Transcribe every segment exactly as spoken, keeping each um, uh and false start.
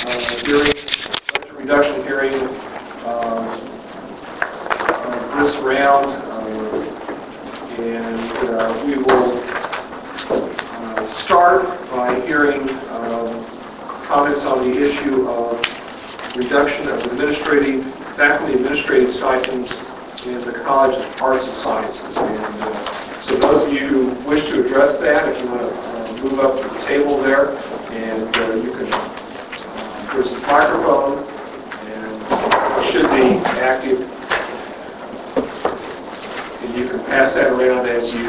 uh, hearing, budget reduction hearing uh, uh, this round, uh, and uh, we will uh, start by hearing um, comments on the issue of reduction of administrative, faculty administrative stipends in the College of Arts and Sciences. And uh, so those of you who wish to address that, if you want to uh, move up to the table there, and uh, you can, uh, there's a microphone, and it should be active, and you can pass that around as you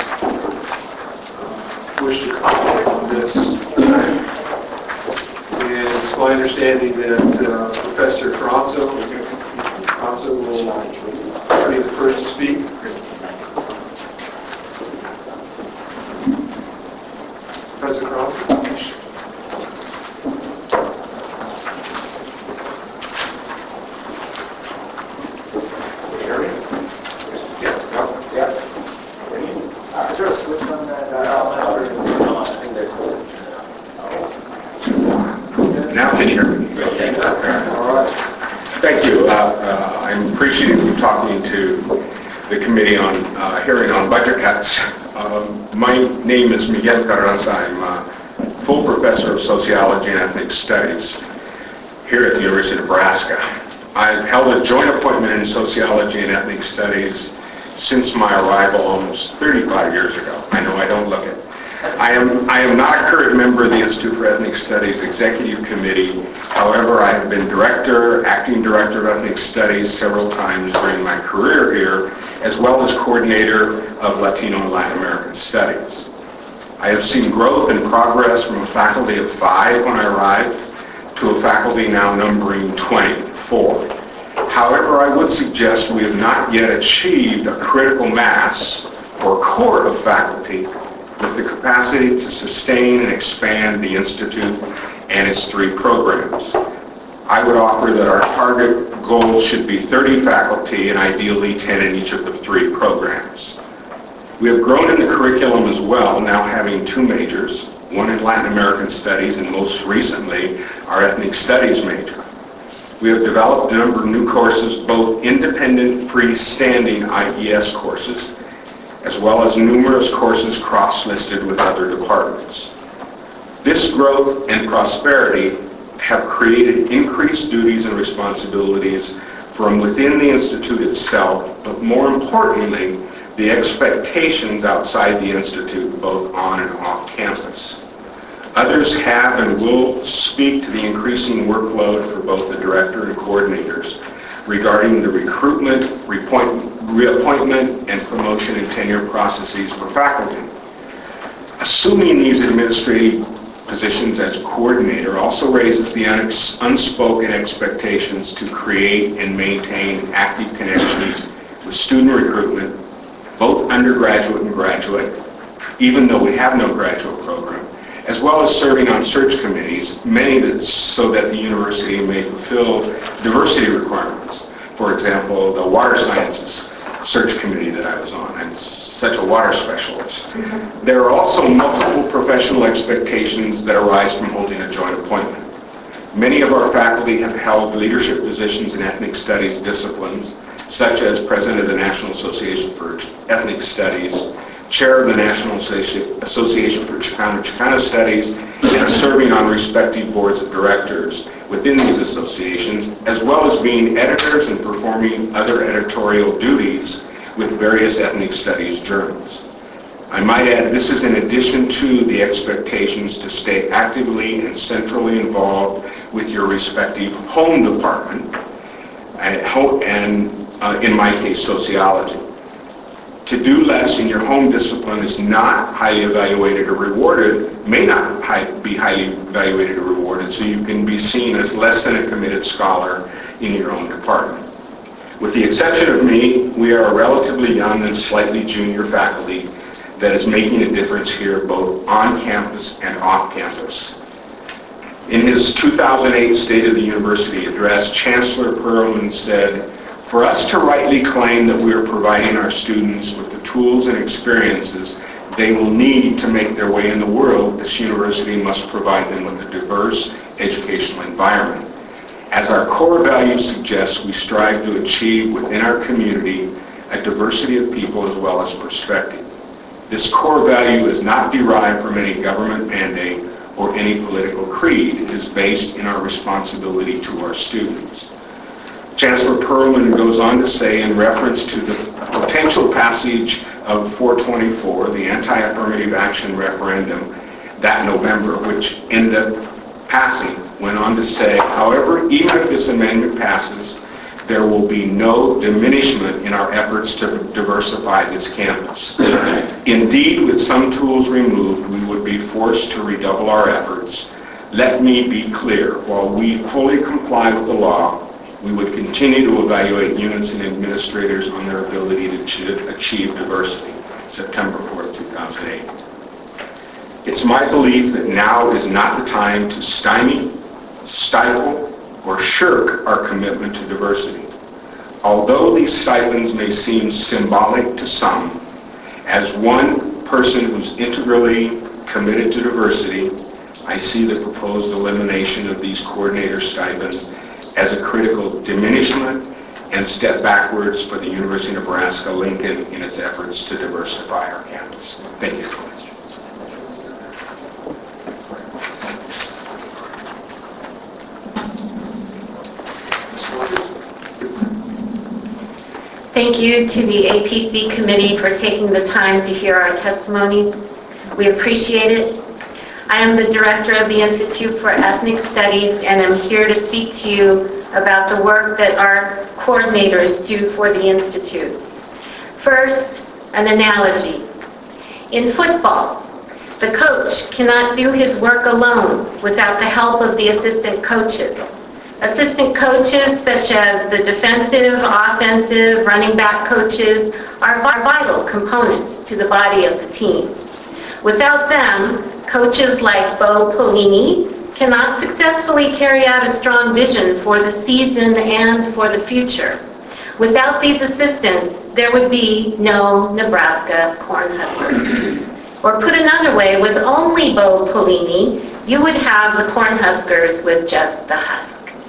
uh, wish to comment on this. And it's my understanding that uh, Professor Carranzo, Carranzo will be the first to speak. Professor Carranzo. Can you hear me? Yes. No? Yeah. Uh, is there a switch on that? Uh, I think there's Now can you hear me? Okay. All right. Thank you. Uh, uh, I'm appreciative of talking to the committee on uh, hearing on budget cuts. Um, my name is Miguel Carranza. I'm a full professor of sociology and ethnic studies here at the University of Nebraska. I've held a joint appointment in sociology and ethnic studies since my arrival almost thirty-five years ago. I know I don't look it. I am, I am not a current member of the Institute for Ethnic Studies Executive Committee. However, I have been director, acting director of ethnic studies several times during my career here, as well as coordinator of Latino and Latin American studies. I have seen growth and progress from a faculty of five when I arrived to a faculty now numbering twenty-four. However, I would suggest we have not yet achieved a critical mass or core of faculty with the capacity to sustain and expand the Institute and its three programs. I would offer that our target goal should be thirty faculty and ideally ten in each of the three programs. We have grown in the curriculum as well, now having two majors, one in Latin American Studies and most recently our Ethnic Studies major. We have developed a number of new courses, both independent freestanding I E S courses, as well as numerous courses cross-listed with other departments. This growth and prosperity have created increased duties and responsibilities from within the Institute itself, but more importantly, the expectations outside the Institute, both on and off campus. Others have and will speak to the increasing workload for both the director and coordinators regarding the recruitment, reappointment, and promotion and tenure processes for faculty. Assuming these administrative positions as coordinator also raises the unspoken expectations to create and maintain active connections with student recruitment, both undergraduate and graduate, even though we have no graduate program, as well as serving on search committees, many that so that the university may fulfill diversity requirements. For example, the water sciences search committee that I was on. I'm such a water specialist. There are also multiple professional expectations that arise from holding a joint appointment. Many of our faculty have held leadership positions in ethnic studies disciplines, such as president of the National Association for Ethnic Studies, chair of the National Association for Chicano Chicana Studies, and serving on respective boards of directors within these associations, as well as being editors and performing other editorial duties with various ethnic studies journals. I might add, this is in addition to the expectations to stay actively and centrally involved with your respective home department, and uh, in my case, sociology. To do less in your home discipline is not highly evaluated or rewarded, may not high, be highly evaluated or rewarded, so you can be seen as less than a committed scholar in your own department. With the exception of me, we are a relatively young and slightly junior faculty that is making a difference here both on campus and off campus. In his two thousand eight State of the University address, Chancellor Perlman said, "For us to rightly claim that we are providing our students with the tools and experiences they will need to make their way in the world, this university must provide them with a diverse educational environment. As our core values suggest, we strive to achieve within our community a diversity of people as well as perspective. This core value is not derived from any government mandate or any political creed. It is based in our responsibility to our students. Chancellor Perlman goes on to say, in reference to the potential passage of four twenty-four, the anti-affirmative action referendum that November, which ended up passing, went on to say, however, even if this amendment passes, there will be no diminishment in our efforts to diversify this campus. Indeed, with some tools removed, we would be forced to redouble our efforts. Let me be clear, while we fully comply with the law, we would continue to evaluate units and administrators on their ability to achieve diversity. September fourth, two thousand eight. It's my belief that now is not the time to stymie, stifle, or shirk our commitment to diversity. Although these stipends may seem symbolic to some, as one person who's integrally committed to diversity, I see the proposed elimination of these coordinator stipends as a critical diminishment and step backwards for the University of Nebraska-Lincoln in its efforts to diversify our campus. Thank you. Thank you to the A P C committee for taking the time to hear our testimonies. We appreciate it. I am the director of the Institute for Ethnic Studies, and I'm here to speak to you about the work that our coordinators do for the Institute. First, an analogy. In football, the coach cannot do his work alone without the help of the assistant coaches. Assistant coaches, such as the defensive, offensive, running back coaches, are vital components to the body of the team. Without them, coaches like Bo Pelini cannot successfully carry out a strong vision for the season and for the future. Without these assistants, there would be no Nebraska Cornhuskers. Or put another way, with only Bo Pelini, you would have the Cornhuskers with just the husk.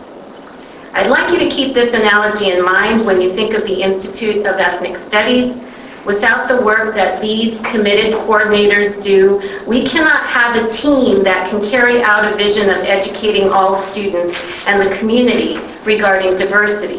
I'd like you to keep this analogy in mind when you think of the Institute of Ethnic Studies. Without the work that these committed coordinators do, we cannot have a team that can carry out a vision of educating all students and the community regarding diversity.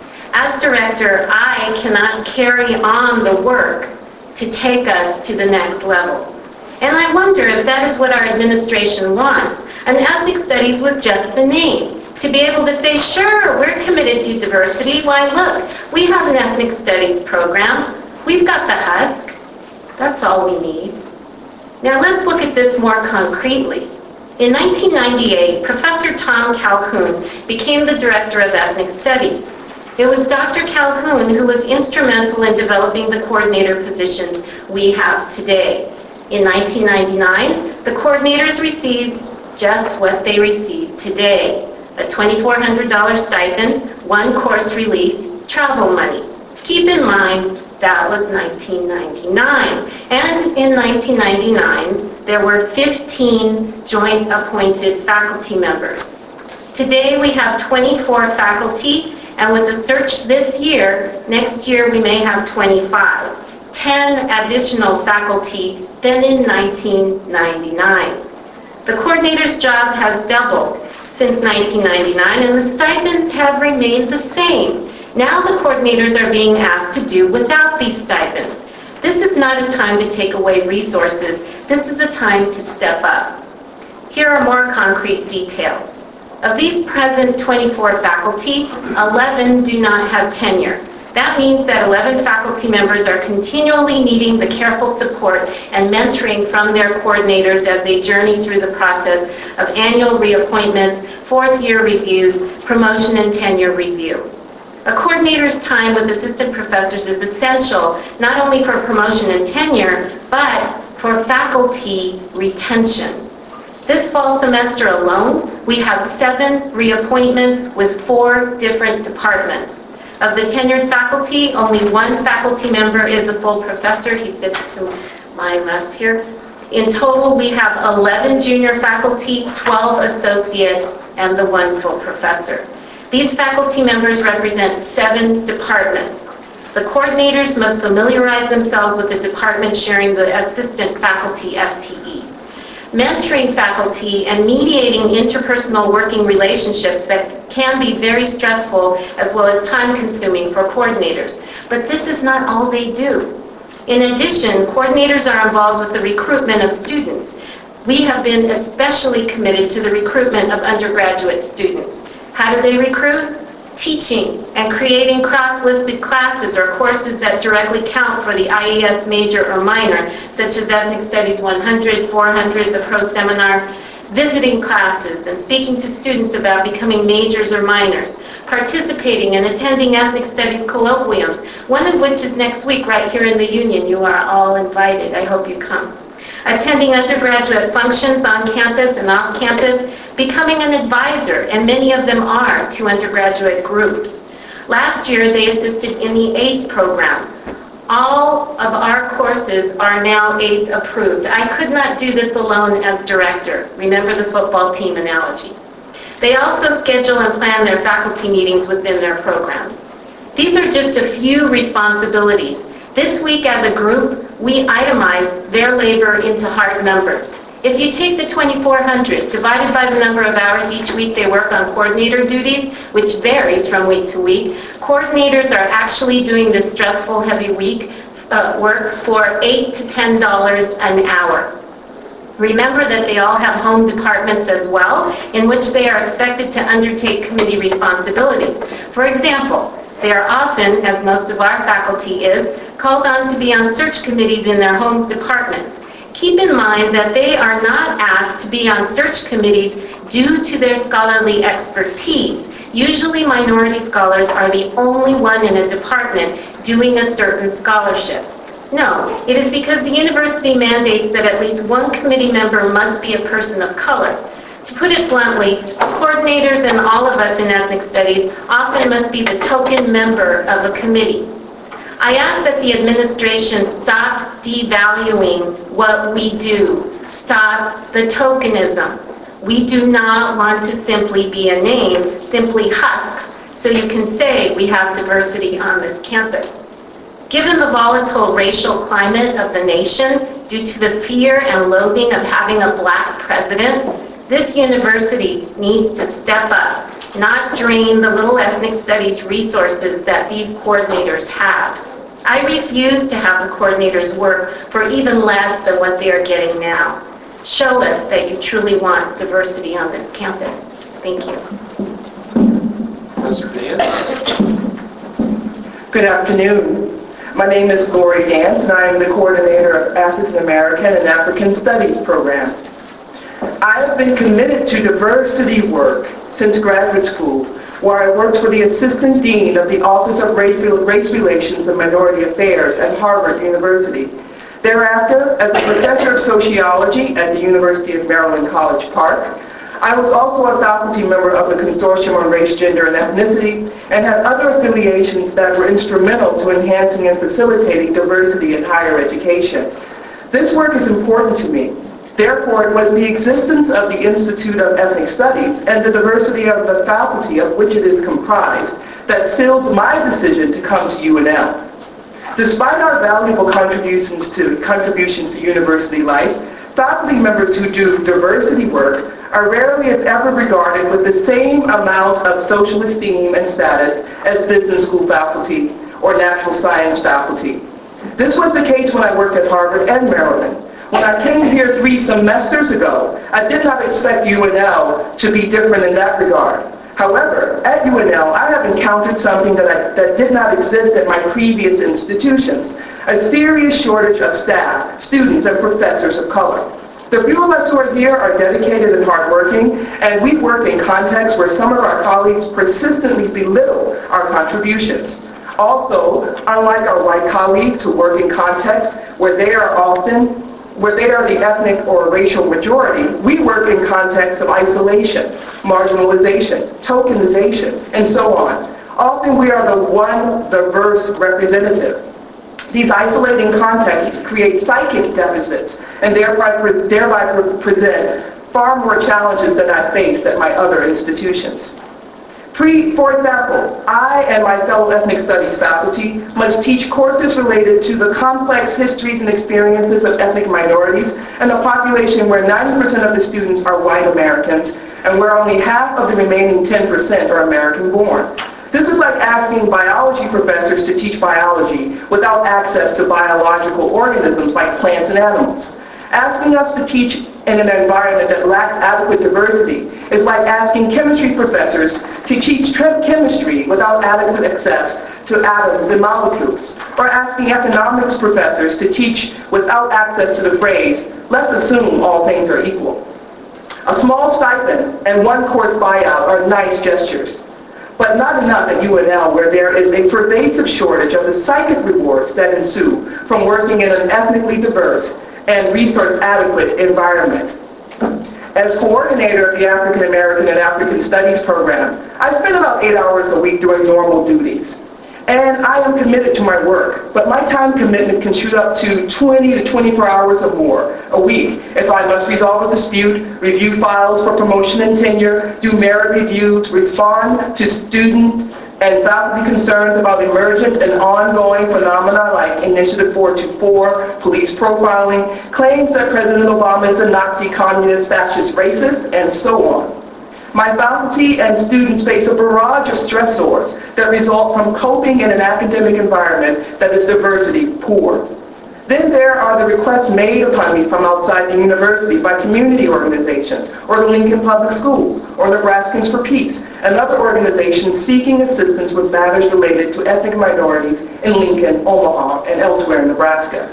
As director, I cannot carry on the work to take us to the next level. And I wonder if that is what our administration wants, an ethnic studies with just the name. To be able to say, sure, we're committed to diversity. Why, look, we have an ethnic studies program. We've got the husk. That's all we need. Now let's look at this more concretely. In nineteen ninety-eight, Professor Tom Calhoun became the director of ethnic studies. It was Doctor Calhoun who was instrumental in developing the coordinator positions we have today. In nineteen ninety-nine, the coordinators received just what they receive today. A twenty-four hundred dollars stipend, one course release, travel money. Keep in mind, that was nineteen ninety-nine. And in nineteen ninety-nine, there were fifteen joint appointed faculty members. Today we have twenty-four faculty, and with the search this year, next year we may have twenty-five. ten additional faculty than in nineteen ninety-nine. The coordinator's job has doubled since nineteen ninety-nine, and the stipends have remained the same. Now the coordinators are being asked to do without these stipends. This is not a time to take away resources. This is a time to step up. Here are more concrete details. Of these present twenty-four faculty, eleven do not have tenure. That means that eleven faculty members are continually needing the careful support and mentoring from their coordinators as they journey through the process of annual reappointments, fourth year reviews, promotion and tenure review. A coordinator's time with assistant professors is essential not only for promotion and tenure, but for faculty retention. This fall semester alone, we have seven reappointments with four different departments. Of the tenured faculty, only one faculty member is a full professor. He sits to my left here. In total, we have eleven junior faculty, twelve associates, and the one full professor. These faculty members represent seven departments. The coordinators must familiarize themselves with the department sharing the assistant faculty F T E. Mentoring faculty and mediating interpersonal working relationships that can be very stressful as well as time-consuming for coordinators. But this is not all they do. In addition, coordinators are involved with the recruitment of students. We have been especially committed to the recruitment of undergraduate students. How do they recruit? Teaching and creating cross-listed classes or courses that directly count for the I E S major or minor, such as Ethnic Studies one hundred, four hundred, the Pro Seminar, visiting classes and speaking to students about becoming majors or minors, participating and attending Ethnic Studies colloquiums, one of which is next week right here in the Union. You are all invited. I hope you come. Attending undergraduate functions on campus and off campus, becoming an advisor, and many of them are, to undergraduate groups. Last year, they assisted in the ACE program. All of our courses are now ACE approved. I could not do this alone as director. Remember the football team analogy. They also schedule and plan their faculty meetings within their programs. These are just a few responsibilities. This week as a group, we itemized their labor into hard numbers. If you take the twenty-four hundred divided by the number of hours each week they work on coordinator duties, which varies from week to week, coordinators are actually doing this stressful, heavy week uh, work for eight to ten dollars an hour. Remember that they all have home departments as well, in which they are expected to undertake committee responsibilities. For example, they are often, as most of our faculty is, called on to be on search committees in their home departments. Keep in mind that they are not asked to be on search committees due to their scholarly expertise. Usually minority scholars are the only one in a department doing a certain scholarship. No, it is because the university mandates that at least one committee member must be a person of color. To put it bluntly, coordinators and all of us in ethnic studies often must be the token member of a committee. I ask that the administration stop devaluing what we do. Stop the tokenism. We do not want to simply be a name, simply husks, so you can say we have diversity on this campus. Given the volatile racial climate of the nation, due to the fear and loathing of having a black president, this university needs to step up, not drain the little ethnic studies resources that these coordinators have. I refuse to have the coordinators work for even less than what they are getting now. Show us that you truly want diversity on this campus. Thank you. Mister Dan? Good afternoon. My name is Lori Dance, and I am the coordinator of African American and African Studies program. I have been committed to diversity work since graduate school, where I worked for the Assistant Dean of the Office of Race Relations and Minority Affairs at Harvard University. Thereafter, as a professor of sociology at the University of Maryland, College Park, I was also a faculty member of the Consortium on Race, Gender, and Ethnicity, and had other affiliations that were instrumental to enhancing and facilitating diversity in higher education. This work is important to me. Therefore, it was the existence of the Institute of Ethnic Studies and the diversity of the faculty of which it is comprised that sealed my decision to come to U N L. Despite our valuable contributions to, contributions to university life, faculty members who do diversity work are rarely if ever regarded with the same amount of social esteem and status as business school faculty or natural science faculty. This was the case when I worked at Harvard and Maryland. When I came here three semesters ago, I did not expect U N L to be different in that regard. However, at U N L, I have encountered something that, I, that did not exist at my previous institutions, a serious shortage of staff, students, and professors of color. The few of us who are here are dedicated and hardworking, and we work in contexts where some of our colleagues persistently belittle our contributions. Also, unlike our white colleagues who work in contexts where they are often where they are the ethnic or racial majority, we work in contexts of isolation, marginalization, tokenization, and so on. Often we are the one diverse representative. These isolating contexts create psychic deficits and thereby, thereby present far more challenges than I faced at my other institutions. Pre, for example, I and my fellow ethnic studies faculty must teach courses related to the complex histories and experiences of ethnic minorities and a population where ninety percent of the students are white Americans and where only half of the remaining ten percent are American born. This is like asking biology professors to teach biology without access to biological organisms like plants and animals. Asking us to teach in an environment that lacks adequate diversity is like asking chemistry professors to teach chemistry without adequate access to atoms and molecules, or asking economics professors to teach without access to the phrase, let's assume all things are equal. A small stipend and one course buyout are nice gestures, but not enough at U N L, where there is a pervasive shortage of the psychic rewards that ensue from working in an ethnically diverse and resource-adequate environment. As coordinator of the African American and African Studies program, I spend about eight hours a week doing normal duties. And I am committed to my work, but my time commitment can shoot up to twenty to twenty-four hours or more a week if I must resolve a dispute, review files for promotion and tenure, do merit reviews, respond to student and faculty concerns about emergent and ongoing phenomena like Initiative four two four, police profiling, claims that President Obama is a Nazi, communist, fascist, racist, and so on. My faculty and students face a barrage of stressors that result from coping in an academic environment that is diversity poor. Then there are the requests made upon me from outside the university by community organizations, or the Lincoln Public Schools, or Nebraskans for Peace, and other organizations seeking assistance with matters related to ethnic minorities in Lincoln, Omaha, and elsewhere in Nebraska.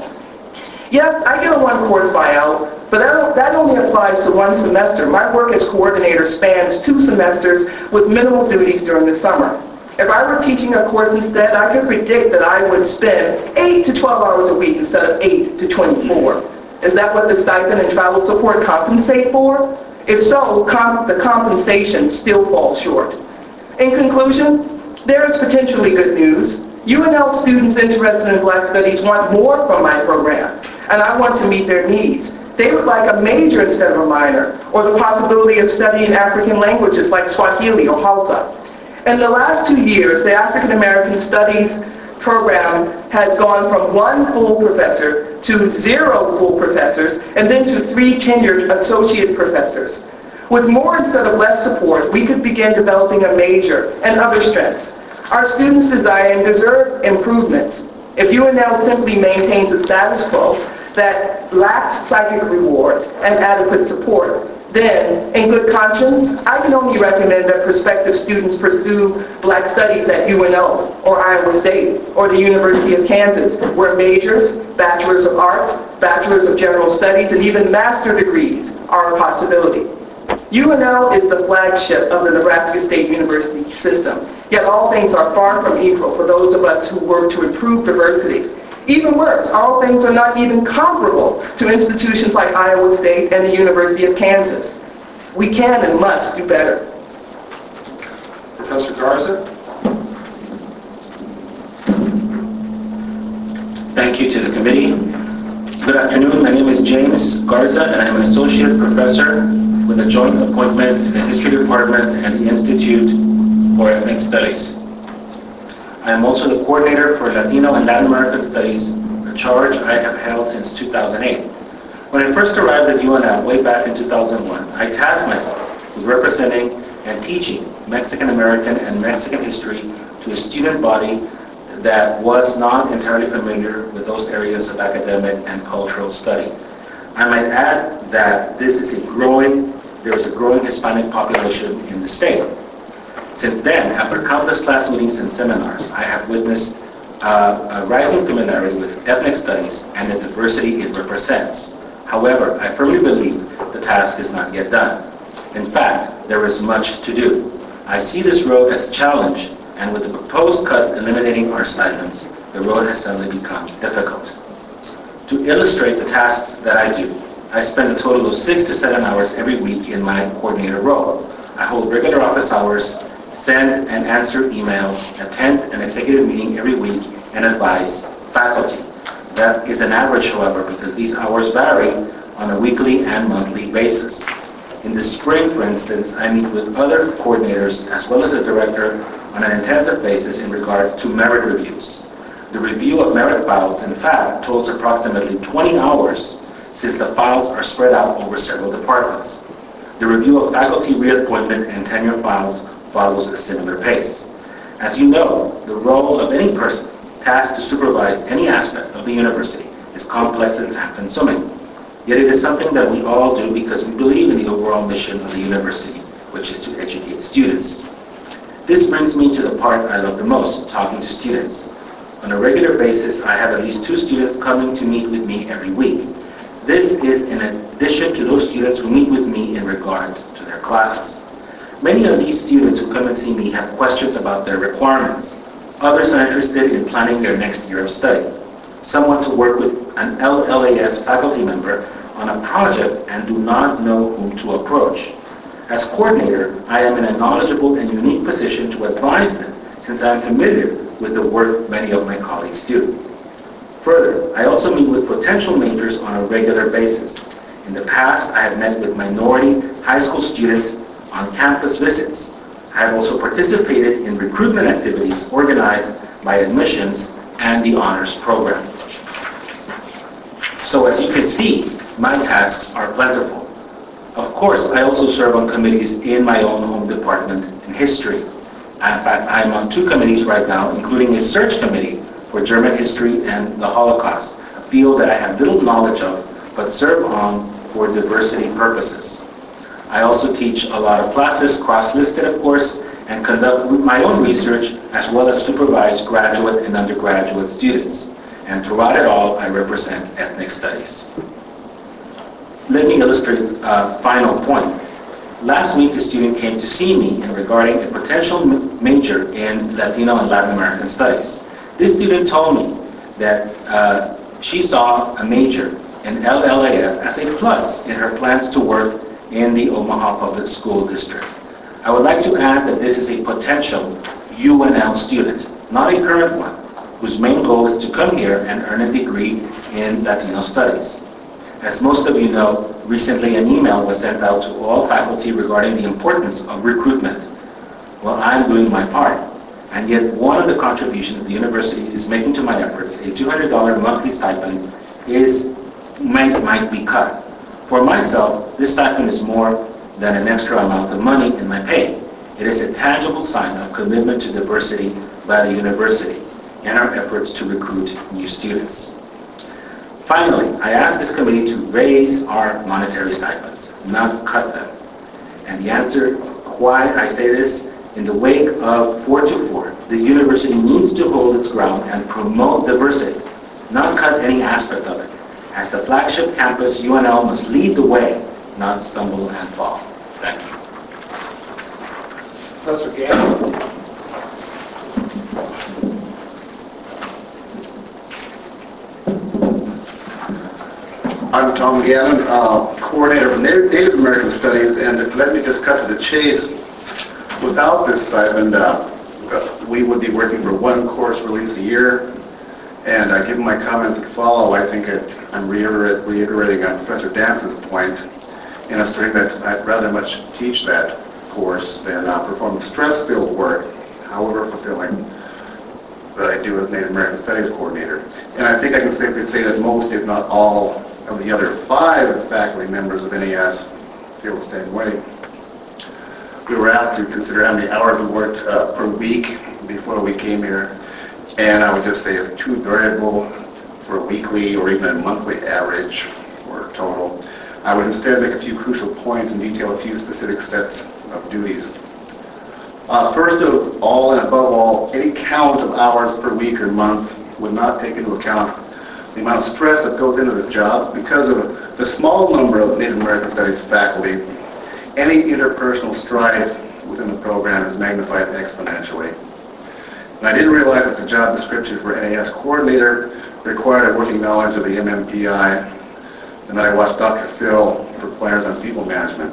Yes, I get a one-course buyout, but that, that only applies to one semester. My work as coordinator spans two semesters with minimal duties during the summer. If I were teaching a course instead, I could predict that I would spend eight to twelve hours a week instead of eight to twenty-four. Is that what the stipend and travel support compensate for? If so, comp the compensation still falls short. In conclusion, there is potentially good news. U N L students interested in Black Studies want more from my program, and I want to meet their needs. They would like a major instead of a minor, or the possibility of studying African languages like Swahili or Hausa. In the last two years, the African American Studies program has gone from one full professor to zero full professors, and then to three tenured associate professors. With more instead of less support, we could begin developing a major and other strengths. Our students desire and deserve improvements. If U N L simply maintains a status quo that lacks psychic rewards and adequate support, then, in good conscience, I can only recommend that prospective students pursue Black Studies at U N L, or Iowa State, or the University of Kansas, where majors, bachelors of arts, bachelors of general studies, and even master degrees are a possibility. U N L is the flagship of the Nebraska State University system, yet all things are far from equal for those of us who work to improve diversity. Even worse, all things are not even comparable to institutions like Iowa State and the University of Kansas. We can and must do better. Professor Garza? Thank you to the committee. Good afternoon. My name is James Garza, and I'm an associate professor with a joint appointment in the History Department and the Institute for Ethnic Studies. I am also the coordinator for Latino and Latin American Studies, a charge I have held since two thousand eight. When I first arrived at U N L way back in two thousand one, I tasked myself with representing and teaching Mexican American and Mexican history to a student body that was not entirely familiar with those areas of academic and cultural study. I might add that this is a growing, there is a growing Hispanic population in the state. Since then, after countless class meetings and seminars, I have witnessed uh, a rising familiarity with ethnic studies and the diversity it represents. However, I firmly believe the task is not yet done. In fact, there is much to do. I see this road as a challenge, and with the proposed cuts eliminating our stipends, the road has suddenly become difficult. To illustrate the tasks that I do, I spend a total of six to seven hours every week in my coordinator role. I hold regular office hours, send and answer emails, attend an executive meeting every week, and advise faculty. That is an average, however, because these hours vary on a weekly and monthly basis. In the spring, for instance, I meet with other coordinators as well as the director on an intensive basis in regards to merit reviews. The review of merit files, in fact, totals approximately twenty hours since the files are spread out over several departments. The review of faculty reappointment and tenure files follows a similar pace. As you know, the role of any person tasked to supervise any aspect of the university is complex and time-consuming. Yet it is something that we all do because we believe in the overall mission of the university, which is to educate students. This brings me to the part I love the most, talking to students. On a regular basis, I have at least two students coming to meet with me every week. This is in addition to those students who meet with me in regards to their classes. Many of these students who come and see me have questions about their requirements. Others are interested in planning their next year of study. Some want to work with an L L A S faculty member on a project and do not know whom to approach. As coordinator, I am in a knowledgeable and unique position to advise them since I am familiar with the work many of my colleagues do. Further, I also meet with potential majors on a regular basis. In the past, I have met with minority high school students on campus visits. I have also participated in recruitment activities organized by admissions and the honors program. So as you can see, my tasks are plentiful. Of course, I also serve on committees in my own home department in history. In fact, I'm on two committees right now, including a search committee for German history and the Holocaust, a field that I have little knowledge of, but serve on for diversity purposes. I also teach a lot of classes, cross-listed of course, and conduct my own research as well as supervise graduate and undergraduate students. And throughout it all, I represent ethnic studies. Let me illustrate a final point. Last week, a student came to see me in regarding a potential major in Latino and Latin American studies. This student told me that uh, she saw a major in L L A S as a plus in her plans to work in the Omaha Public School District. I would like to add that this is a potential U N L student, not a current one, whose main goal is to come here and earn a degree in Latino studies. As most of you know, recently an email was sent out to all faculty regarding the importance of recruitment. Well, I'm doing my part, and yet one of the contributions the university is making to my efforts, a two hundred dollars monthly stipend, is might, might be cut. For myself, this stipend is more than an extra amount of money in my pay. It is a tangible sign of commitment to diversity by the university and our efforts to recruit new students. Finally, I asked this committee to raise our monetary stipends, not cut them. And the answer why I say this, in the wake of four two four, the university needs to hold its ground and promote diversity, not cut any aspect of it. As the flagship campus, U N L must lead the way, not stumble and fall. Thank you. Professor Gannon. I'm Tom Gannon, uh, coordinator of Native, Native American Studies, and let me just cut to the chase. Without this stipend, uh, we would be working for one course release a year, and uh, given my comments that follow, I think it, I'm reiterate, reiterating uh, Professor Dance's point in asserting that I'd rather much teach that course than uh, perform the stress-filled work, however fulfilling, that I do as Native American Studies coordinator. And I think I can safely say that most, if not all, of the other five faculty members of N A S feel the same way. We were asked to consider how many hours we worked uh, per week before we came here, and I would just say it's too variable for a weekly or even a monthly average or total. I would instead make a few crucial points and detail a few specific sets of duties. Uh, first of all and above all, any count of hours per week or month would not take into account the amount of stress that goes into this job. Because of the small number of Native American Studies faculty, any interpersonal strife within the program is magnified exponentially. And I didn't realize that the job description for N A S coordinator required a working knowledge of the M M P I, and that I watched Doctor Phil for plans on people management.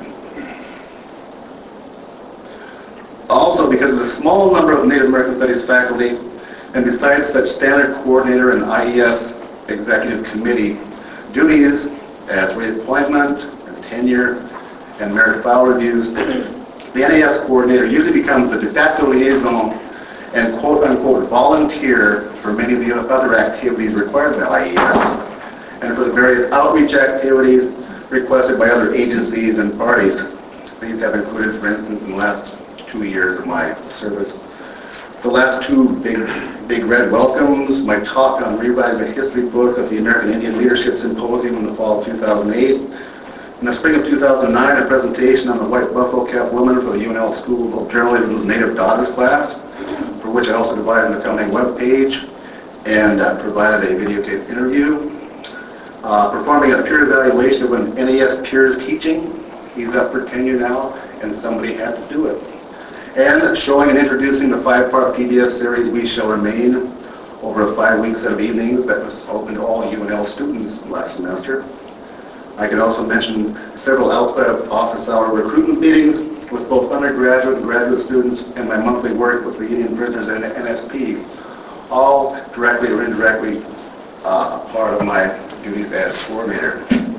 Also, because of the small number of Native American Studies faculty, and besides such standard coordinator and I E S executive committee duties as reappointment and tenure and merit file reviews. The N A S coordinator usually becomes the de facto liaison and quote-unquote volunteer for many of the other activities required by I E S, and for the various outreach activities requested by other agencies and parties. These have included, for instance, in the last two years of my service, the last two big, big red welcomes, my talk on rewriting the history books at the American Indian Leadership Symposium in the fall of two thousand eight. In the spring of two thousand nine, a presentation on the white buffalo cap woman for the U N L School of Journalism's Native Daughters class, for which I also devised an accompanying web page and uh, provided a videotaped interview. Uh, performing a peer evaluation of an N A S peers teaching. He's up for tenure now, and somebody had to do it. And showing and introducing the five-part P B S series, We Shall Remain, over a five-week set of evenings that was open to all U N L students last semester. I can also mention several outside of office hour recruitment meetings with both undergraduate and graduate students, and my monthly work with the Indian Prisoners and N S P, all directly or indirectly uh, part of my duties as coordinator.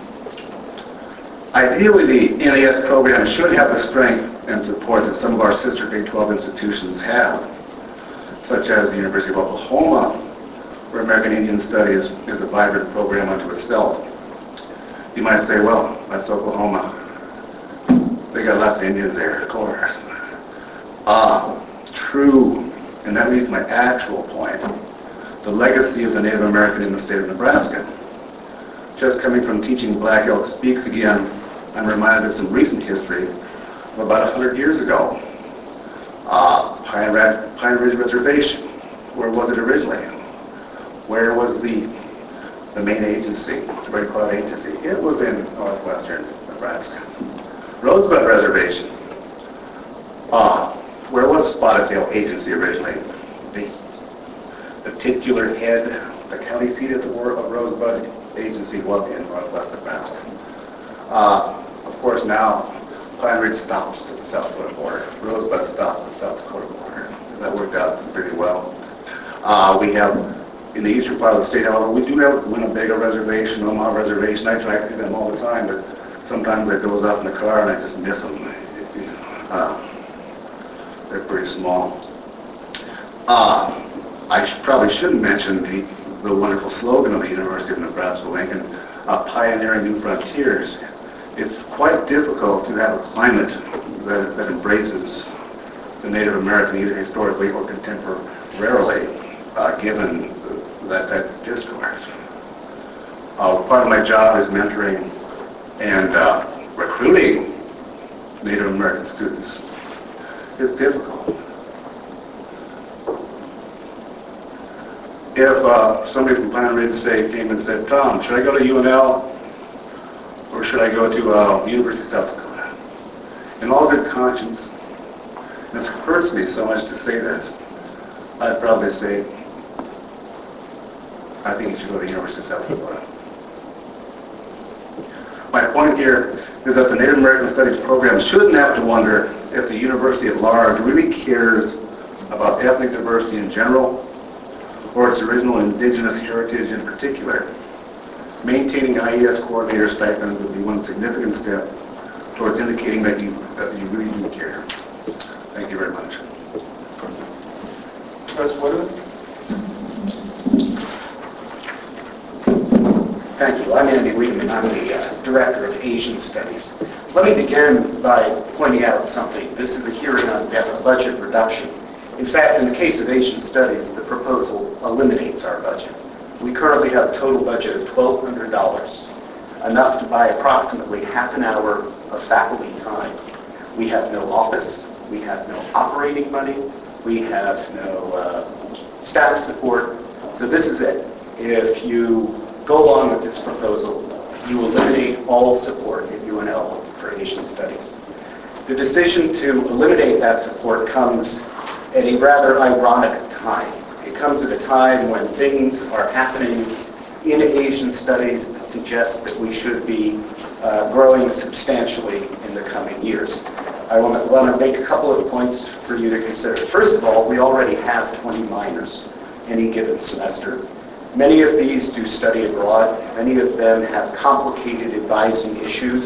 Ideally, the N A S program should have the strength and support that some of our sister K twelve institutions have, such as the University of Oklahoma, where American Indian Studies is a vibrant program unto itself. You might say, well, that's Oklahoma. They got lots of Indians there, of course. Ah, true. And that leads to my actual point, the legacy of the Native American in the state of Nebraska. Just coming from teaching Black Elk Speaks Again, I'm reminded of some recent history of about one hundred years ago. Uh, Pine, Ridge, Pine Ridge Reservation, where was it originally? Where was the the main agency, the Red Cloud Agency? It was in northwestern Nebraska. Rosebud Reservation. Uh, where was Spotted Tail Agency originally? The, the titular head, the county seat, as it were, of Rosebud Agency was in northwest Nebraska. Uh, of course, now Pine Ridge stops to the South Dakota border. Rosebud stops to the South Dakota border. That worked out pretty well. Uh, we have, in the eastern part of the state, however, we do have Winnebago Reservation, Omaha Reservation. I drive through them all the time, but sometimes I doze off in the car and I just miss them. Uh, they're pretty small. Uh, I should, probably shouldn't mention the, the wonderful slogan of the University of Nebraska-Lincoln, uh, Pioneering New Frontiers. It's quite difficult to have a climate that, that embraces the Native American either historically or contemporarily, uh, given that type of discourse. Uh, part of my job is mentoring and uh, recruiting Native American students. It's difficult. If uh, somebody from Pine Ridge, say, came and said, Tom, should I go to U N L or should I go to uh, University of South Dakota? In all good conscience, this hurts me so much to say this, I'd probably say, I think you should go to the University of South Dakota. My point here is that the Native American Studies program shouldn't have to wonder if the university at large really cares about ethnic diversity in general or its original indigenous heritage in particular. Maintaining I E S coordinator stipends would be one significant step towards indicating that you, that you really do care. Thank you very much. President Woodard? Thank you. I'm Andy Wiedemann. I'm the uh, Director of Asian Studies. Let me begin by pointing out something. This is a hearing on budget reduction. In fact, in the case of Asian Studies, the proposal eliminates our budget. We currently have a total budget of twelve hundred dollars, enough to buy approximately half an hour of faculty time. We have no office, we have no operating money, we have no uh, staff support, so this is it. If you go along with this proposal, you eliminate all support at U N L for Asian Studies. The decision to eliminate that support comes at a rather ironic time. It comes at a time when things are happening in Asian Studies that suggest that we should be uh, growing substantially in the coming years. I want to, want to make a couple of points for you to consider. First of all, we already have twenty minors any given semester. Many of these do study abroad. Many of them have complicated advising issues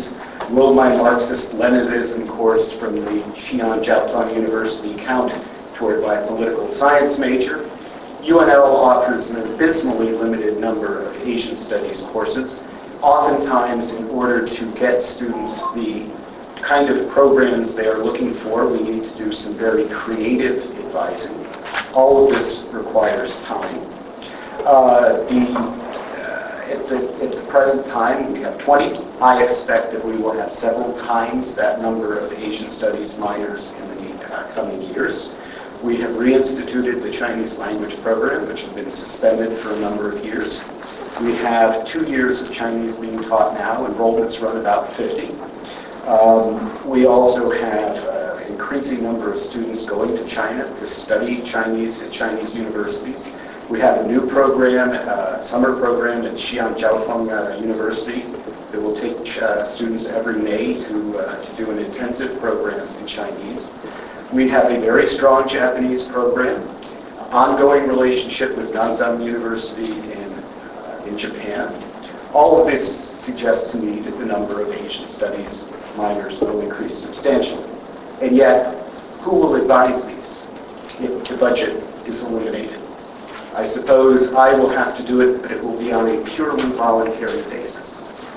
Will my Marxist-Leninism course from the Xi'an Jiaotong University count toward my political science major? U N L offers an abysmally limited number of Asian studies courses. Oftentimes, in order to get students the kind of programs they are looking for, we need to do some very creative advising. All of this requires time. Uh, the, uh, at, the, at the present time, we have twenty. I expect that we will have several times that number of Asian studies minors in the uh, coming years. We have reinstituted the Chinese language program, which had been suspended for a number of years. We have two years of Chinese being taught now. Enrollments run about fifty. Um, we also have an increasing number of students going to China to study Chinese at Chinese universities. We have a new program, a summer program at Xi'an Jiaotong uh, University that will take uh, students every May to, uh, to do an intensive program in Chinese. We have a very strong Japanese program, ongoing relationship with Nanzan University in, uh, in Japan. All of this suggests to me that the number of Asian studies minors will increase substantially. And yet, who will advise these if the budget is eliminated? I suppose I will have to do it, but it will be on a purely voluntary basis.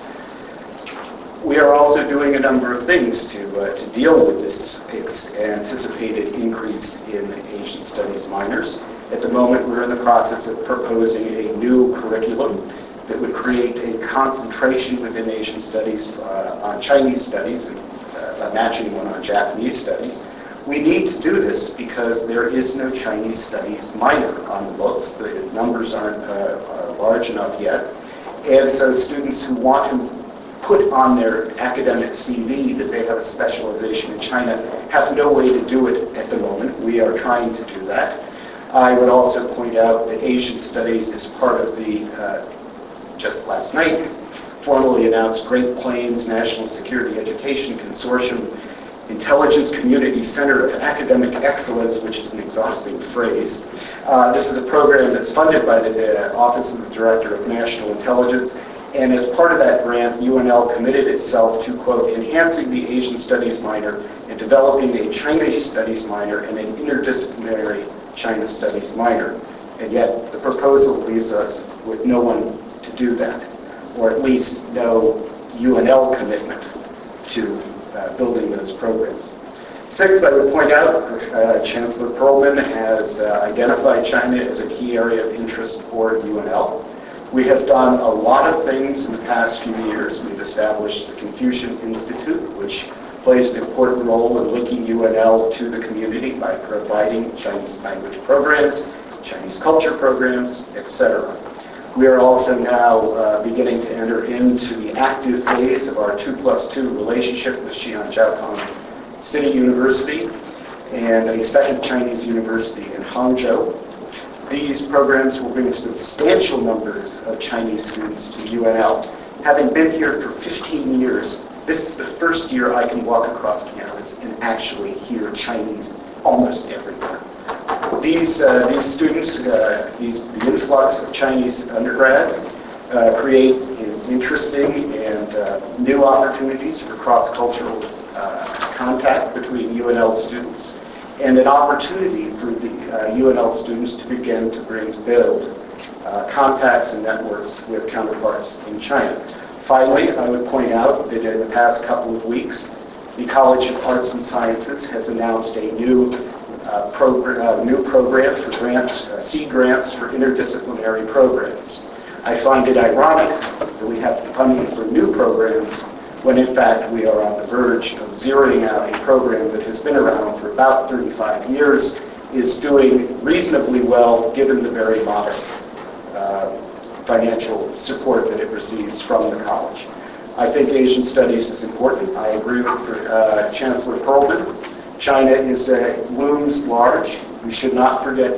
We are also doing a number of things to, uh, to deal with this anticipated increase in Asian studies minors. At the moment, we're in the process of proposing a new curriculum that would create a concentration within Asian studies uh, on Chinese studies, and uh, matching one on Japanese studies. We need to do this because there is no Chinese studies minor on the books. The numbers aren't uh, are large enough yet. And so students who want to put on their academic C V that they have a specialization in China have no way to do it at the moment. We are trying to do that. I would also point out that Asian studies is part of the, uh, just last night, formally announced Great Plains National Security Education Consortium Intelligence Community Center of Academic Excellence, which is an exhausting phrase. Uh, this is a program that's funded by the uh, Office of the Director of National Intelligence. And as part of that grant, U N L committed itself to, quote, enhancing the Asian Studies minor and developing a Chinese Studies minor and an interdisciplinary China Studies minor. And yet the proposal leaves us with no one to do that, or at least no U N L commitment to uh, building those programs. Sixth, I would point out, uh, Chancellor Perlman has uh, identified China as a key area of interest for U N L. We have done a lot of things in the past few years. We've established the Confucian Institute, which plays an important role in linking U N L to the community by providing Chinese language programs, Chinese culture programs, et cetera. We are also now uh, beginning to enter into the active phase of our two plus two relationship with Xi'an Jiaotong City University and a second Chinese university in Hangzhou. These programs will bring substantial numbers of Chinese students to U N L. Having been here for fifteen years, this is the first year I can walk across campus and actually hear Chinese almost everywhere. These, uh, these students, uh, these, the influx of Chinese undergrads uh, create interesting and uh, new opportunities for cross-cultural uh, contact between U N L students, and an opportunity for the uh, U N L students to begin to bring to build uh, contacts and networks with counterparts in China. Finally, I would point out that in the past couple of weeks, the College of Arts and Sciences has announced a new uh, program, uh, new program for grants, uh, seed grants for interdisciplinary programs. I find it ironic that we have funding for new programs when in fact we are on the verge of zeroing out a program that has been around for about thirty-five years, is doing reasonably well given the very modest uh, financial support that it receives from the college. I think Asian studies is important. I agree with uh, Chancellor Perlman. China is uh, looms large. We should not forget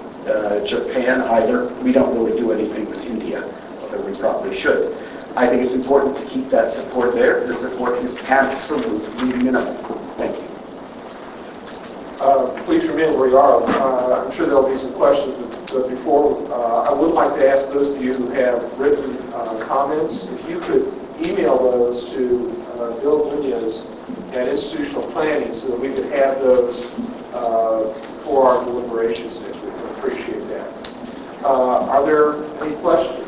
uh, Japan either. We don't really do anything with India, although we probably should. I think it's important to keep that support there. The support is absolutely minimal. Thank you. Uh, please remain where you are. Uh, I'm sure there'll be some questions, but, but before, uh, I would like to ask those of you who have written uh, comments, if you could email those to uh, uh, Bill Nunez and institutional planning so that we could have those uh, for our deliberations next week. I appreciate that. Uh, are there any questions?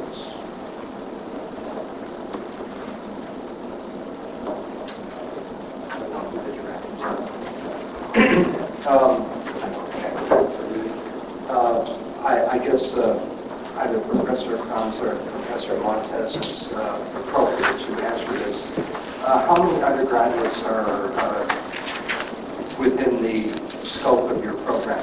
Um, uh, I, I guess uh, either Professor Franz or Professor Montez is uh, appropriate to answer this. Uh, how many undergraduates are uh, within the scope of your program?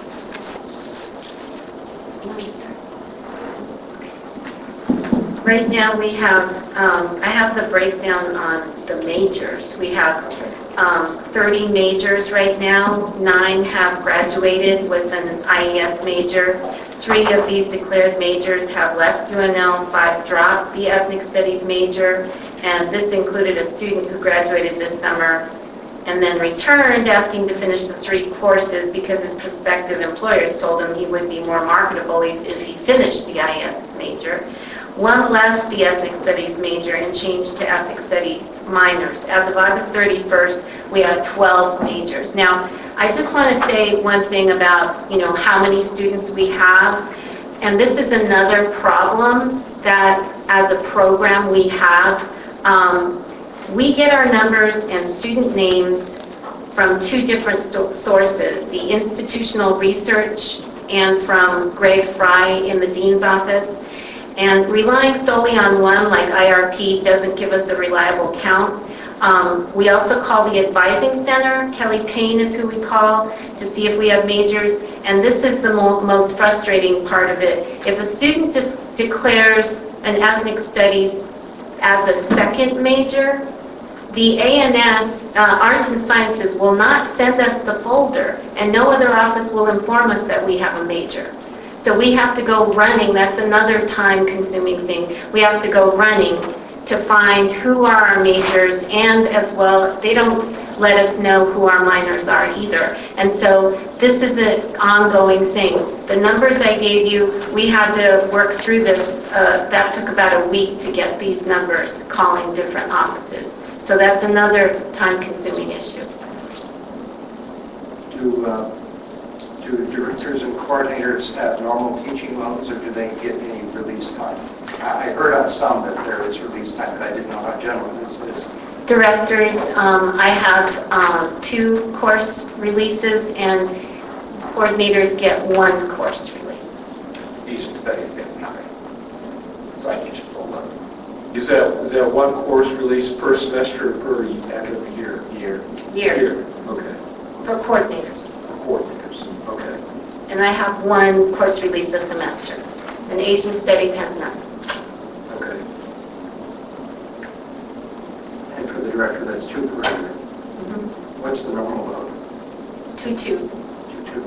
Right now we have, um, I have the breakdown on the majors. We have um, thirty majors right now. Nine have graduated with an I E S major. Three of these declared majors have left U N L. Five dropped the ethnic studies major. And this included a student who graduated this summer and then returned asking to finish the three courses because his prospective employers told him he would be more marketable if if he finished the I E S major. One left the ethnic studies major and changed to ethnic studies minors. As of August thirty-first, we have twelve majors. Now, I just want to say one thing about, you know, how many students we have. And this is another problem that as a program we have. Um, we get our numbers and student names from two different sto- sources, the institutional research and from Greg Fry in the dean's office. And relying solely on one, like I R P, doesn't give us a reliable count. Um, we also call the advising center. Kelly Payne is who we call to see if we have majors. And this is the mo- most frustrating part of it. If a student de- declares an ethnic studies as a second major, the A N S, uh, Arts and Sciences, will not send us the folder, and no other office will inform us that we have a major. So we have to go running. That's another time-consuming thing. We have to go running to find who are our majors, and as well, they don't let us know who our minors are either. And so this is an ongoing thing. The numbers I gave you, we had to work through this. Uh, that took about a week to get these numbers, calling different offices. So that's another time-consuming issue. Do, uh, do directors and coordinators have normal teaching loads, or do they get any release time? I I heard on some that there is release time, but I didn't know how general this is. Directors, um, I have um, two course releases, and coordinators get one course release. Asian Studies gets nothing. So I teach a full load. Is that, is that one course release per semester or per academic year? Year. Year Year, okay. for coordinators. Coordinators, okay. And I have one course release a semester. And Asian Studies has none. Okay. And for the director, that's two per year. Mm-hmm. What's the normal load? Two, two. Two, two.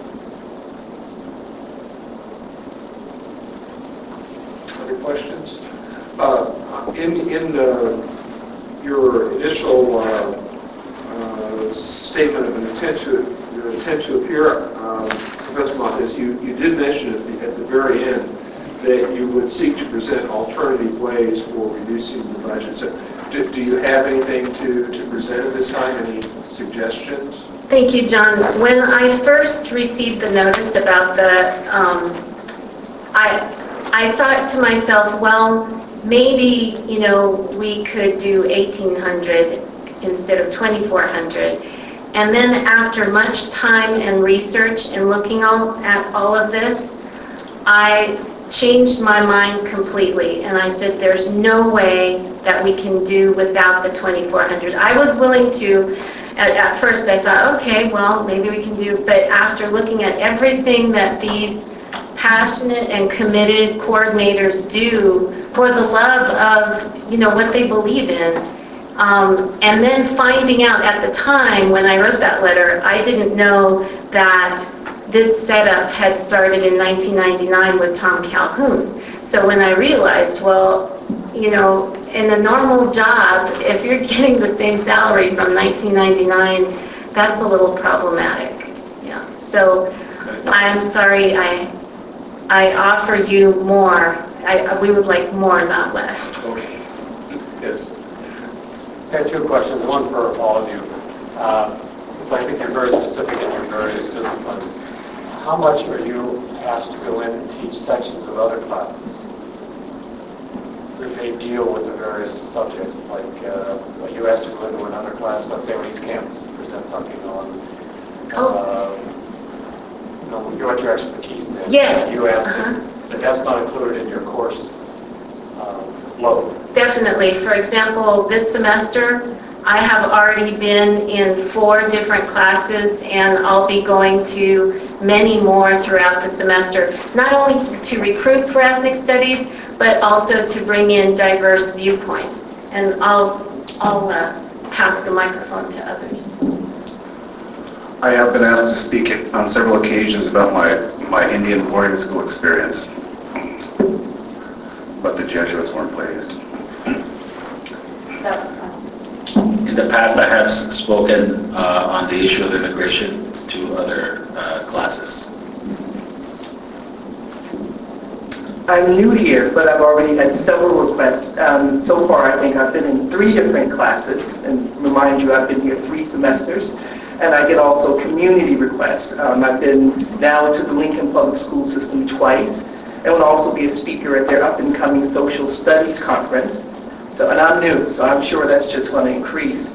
Other questions? Uh, in in uh, your initial uh, uh, statement of an intent to your intent to appear, um, Professor Montez, you, you did mention at the, at the very end that you would seek to present alternative ways for reducing the budget. So, do, do you have anything to, to present at this time? Any suggestions? Thank you, John. When I first received the notice about the, um, I, I thought to myself, well, maybe, you know, we could do eighteen hundred instead of twenty-four hundred. And then after much time and research and looking all, at all of this, I changed my mind completely. And I said, there's no way that we can do without the twenty-four hundred. I was willing to, at, at first I thought, okay, well, maybe we can do, but after looking at everything that these passionate and committed coordinators do for the love of, you know, what they believe in. Um, and then finding out at the time when I wrote that letter, I didn't know that this setup had started in nineteen ninety-nine with Tom Calhoun. So when I realized, well, you know, in a normal job, if you're getting the same salary from nineteen ninety-nine, that's a little problematic. Yeah. So I'm sorry, I I offer you more. I, we would like more, not less. Okay. Yes. I have two questions, one for all of you. Uh, since I think you're very specific in your various disciplines, how much are you asked to go in and teach sections of other classes? If they deal with the various subjects, like uh, are you asked to go into another class, let's say on East Campus, and present something on uh, you know, what your expertise is? Yes. You asked Uh-huh. it, but that's not included in your course uh, load. Definitely. For example, this semester, I have already been in four different classes, and I'll be going to many more throughout the semester, not only to recruit for ethnic studies, but also to bring in diverse viewpoints. And I'll, I'll uh, pass the microphone to others. I have been asked to speak on several occasions about my, my Indian boarding school experience, but the Jesuits weren't pleased. That was fun. In the past, I have s- spoken uh, on the issue of immigration to other uh, classes. I'm new here, but I've already had several requests. Um, so far, I think I've been in three different classes, and remind you, I've been here three semesters. And I get also community requests. Um, I've been now to the Lincoln Public School System twice, and will also be a speaker at their up-and-coming social studies conference. So, and I'm new, so I'm sure that's just going to increase.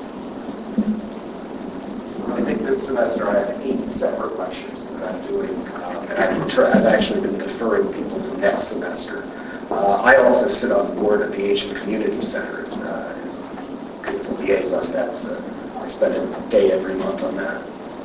I think this semester I have eight separate lectures that I'm doing, um, and I've, deter- I've actually been deferring people to next semester. Uh, I also sit on the board of the Asian Community Center as, uh, as, as a liaison to that, so I spend a day every month on that.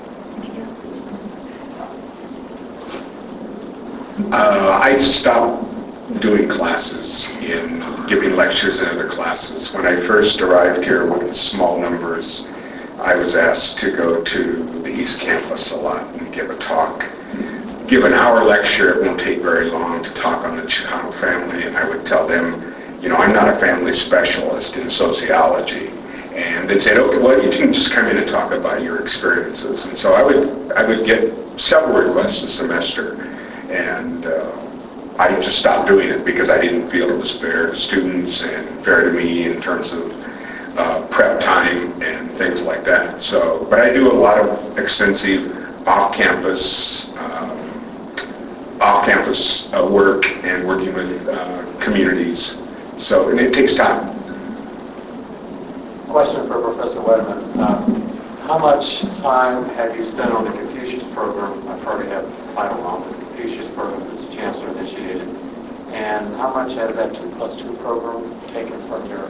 Uh, I stopped doing classes in giving lectures in other classes. When I first arrived here with small numbers, I was asked to go to the East Campus a lot and give a talk. Give an hour lecture, it won't take very long, to talk on the Chicano family, and I would tell them, you know, I'm not a family specialist in sociology. And they'd say, okay, well, you can just come in and talk about your experiences. And so I would, I would get several requests a semester, and uh, I just stopped doing it because I didn't feel it was fair to students and fair to me in terms of uh, prep time and things like that. So, but I do a lot of extensive off-campus, um, off-campus uh, work and working with uh, communities. So, and it takes time. Question for Professor Wedman. Uh, how much time have you spent on the Confucius program? I probably have the title wrong, but the Confucius program that the Chancellor initiated. And how much has that two plus two program taken from your...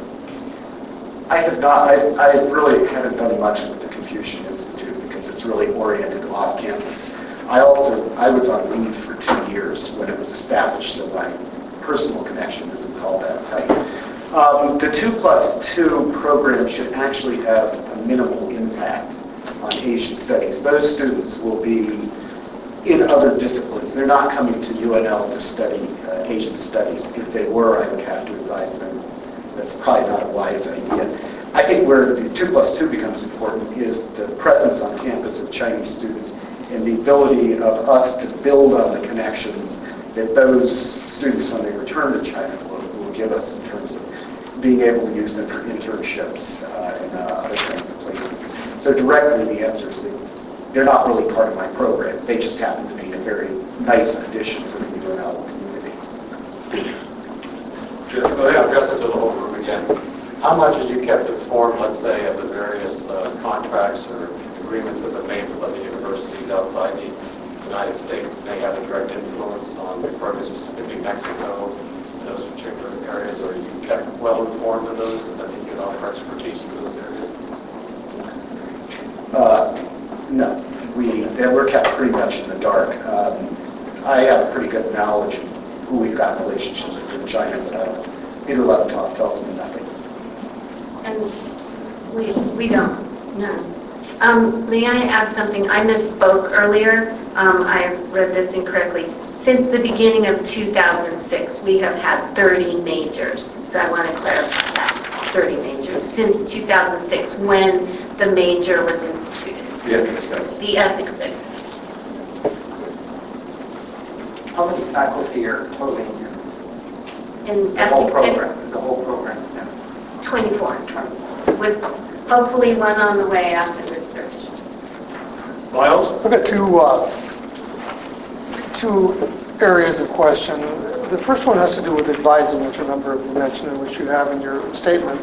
I have not, I, I really haven't done much with the Confucian Institute because it's really oriented off campus. I also, I was on leave for two years when it was established, so my personal connection isn't all that tight. Um, the two plus two program should actually have a minimal impact on Asian studies. Those students will be in other disciplines. They're not coming to U N L to study uh, Asian studies. If they were, I would have to advise them that's probably not a wise idea. I think where the two plus two becomes important is the presence on campus of Chinese students and the ability of us to build on the connections that those students, when they return to China, will, will give us in terms of being able to use them for internships uh, and uh, other kinds of placements. So directly, the answer is that they're not really part of my program. They just happen to be a very nice addition to the U N L community. Go ahead, address it to the whole group again. How much have you kept informed, let's say, of the various uh, contracts or agreements that have been made with other universities outside the United States that may have a direct influence on the program, specifically Mexico, and those particular areas? Or are you kept well informed of those, because I think you offer expertise in those areas? Uh, no, we, we're kept pretty much in the dark. Um, I have a pretty good knowledge of who we've got relationships with in China. Uh, Peter Leventoff tells me nothing. And we, we don't, none. Um, may I add something? I misspoke earlier. Um, I read this incorrectly. Since the beginning of two thousand six, we have had thirty majors. So I want to clarify that, thirty majors, since two thousand six, when the major was instituted. The ethnic studies. The ethnic studies. How many faculty are totally in here? In The whole ethnic studies, program, the whole program? twenty-four. twenty-four. with hopefully one on the way after this search. Miles? I've got two, uh, two areas of question. The first one has to do with advising, which a number of you mentioned and which you have in your statement.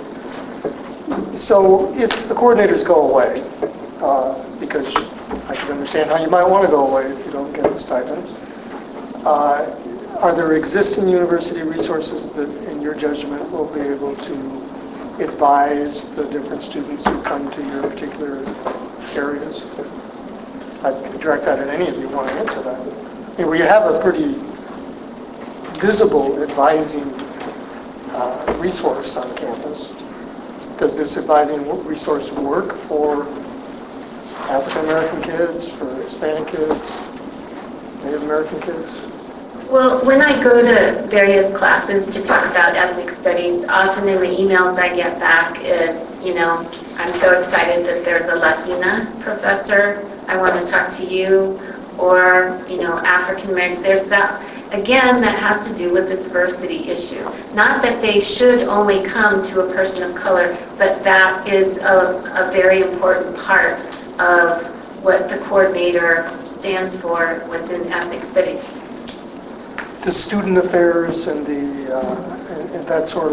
So if the coordinators go away, uh, because I can understand how you might want to go away if you don't get the stipend, uh, are there existing university resources that, in your judgment, will be able to advise the different students who come to your particular areas? I'd direct that at any of you who want to answer that. I mean, we have a pretty visible advising uh, resource on campus. Does this advising resource work for African American kids, for Hispanic kids, Native American kids? Well, when I go to various classes to talk about ethnic studies, often in the emails I get back is, you know, I'm so excited that there's a Latina professor, I want to talk to you, or, you know, African American, there's that, again, that has to do with the diversity issue. Not that they should only come to a person of color, but that is a, a very important part of what the coordinator stands for within ethnic studies. Does student affairs and the uh, and, and that sort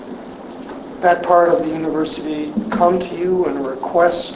of that part of the university come to you and request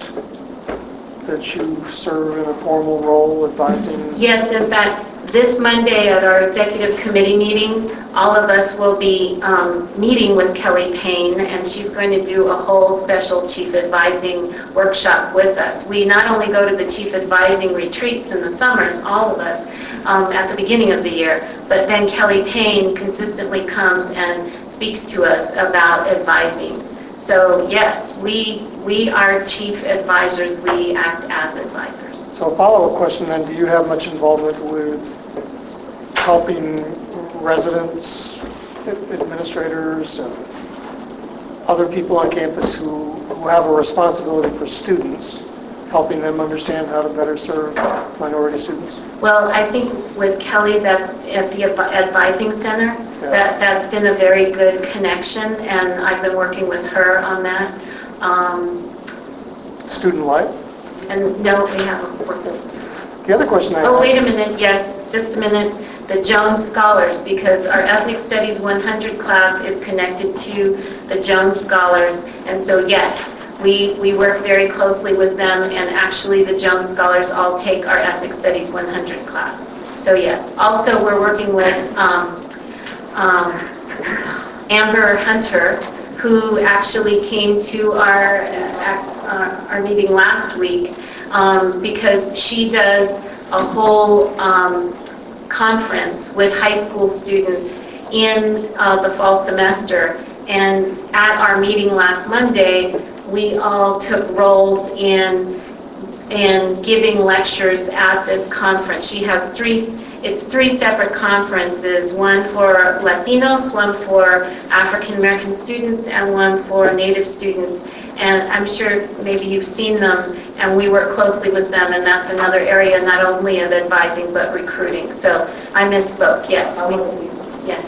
that you serve in a formal role advising? Yes, in fact, this Monday at our executive committee meeting, all of us will be um, meeting with Kelly Payne, and she's going to do a whole special chief advising workshop with us. We not only go to the chief advising retreats in the summers, all of us, um, at the beginning of the year, but then Kelly Payne consistently comes and speaks to us about advising. So yes, we we are chief advisors, we act as advisors. So a follow-up question then, do you have much involvement with helping residents, administrators, and other people on campus who, who have a responsibility for students, helping them understand how to better serve minority students? Well, I think with Kelly, that's at the advising center, Yeah. that, that's been a very good connection, and I've been working with her on that. Um, Student life? and no, we haven't worked with students. The other question I have... Oh, wait a minute, yes, just a minute. The Jones Scholars, because our Ethnic Studies one hundred class is connected to the Jones Scholars, and so yes, we, we work very closely with them, and actually the Jones Scholars all take our Ethnic Studies one hundred class. So yes. Also, we're working with um, um, Amber Hunter, who actually came to our, uh, our meeting last week, um, because she does a whole um, conference with high school students in uh, the fall semester. And at our meeting last Monday, we all took roles in in giving lectures at this conference. She has three, it's three separate conferences, one for Latinos, one for African American students, and one for Native students. And I'm sure maybe you've seen them, and we work closely with them, and that's another area not only of advising, but recruiting. So I misspoke, yes. We, yes.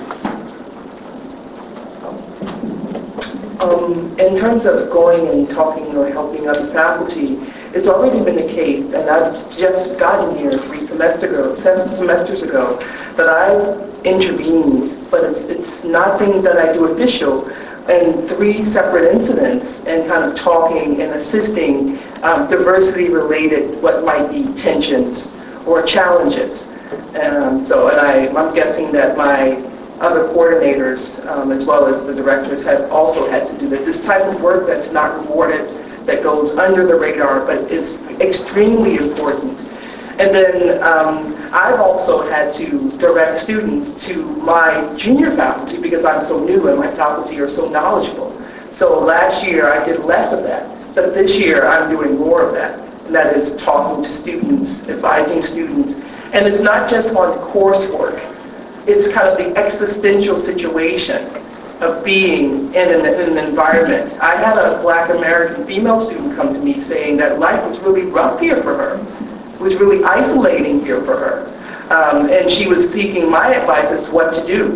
Um, in terms of going and talking or helping other faculty, it's already been the case, and I've just gotten here three semester ago, seven semesters ago, that I've intervened, but it's, it's not things that I do official, and three separate incidents, and kind of talking and assisting um, diversity-related, what might be tensions or challenges. Um, so, and I, I'm guessing that my other coordinators, um, as well as the directors, have also had to do that. This type of work that's not rewarded, that goes under the radar, but is extremely important. And then um, I've also had to direct students to my junior faculty because I'm so new and my faculty are so knowledgeable. So last year I did less of that, but this year I'm doing more of that. And that is talking to students, advising students. And it's not just on coursework. It's kind of the existential situation of being in an, in an environment. I had a Black American female student come to me saying that life was really rough here for her. It was really isolating here for her. Um, and she was seeking my advice as to what to do.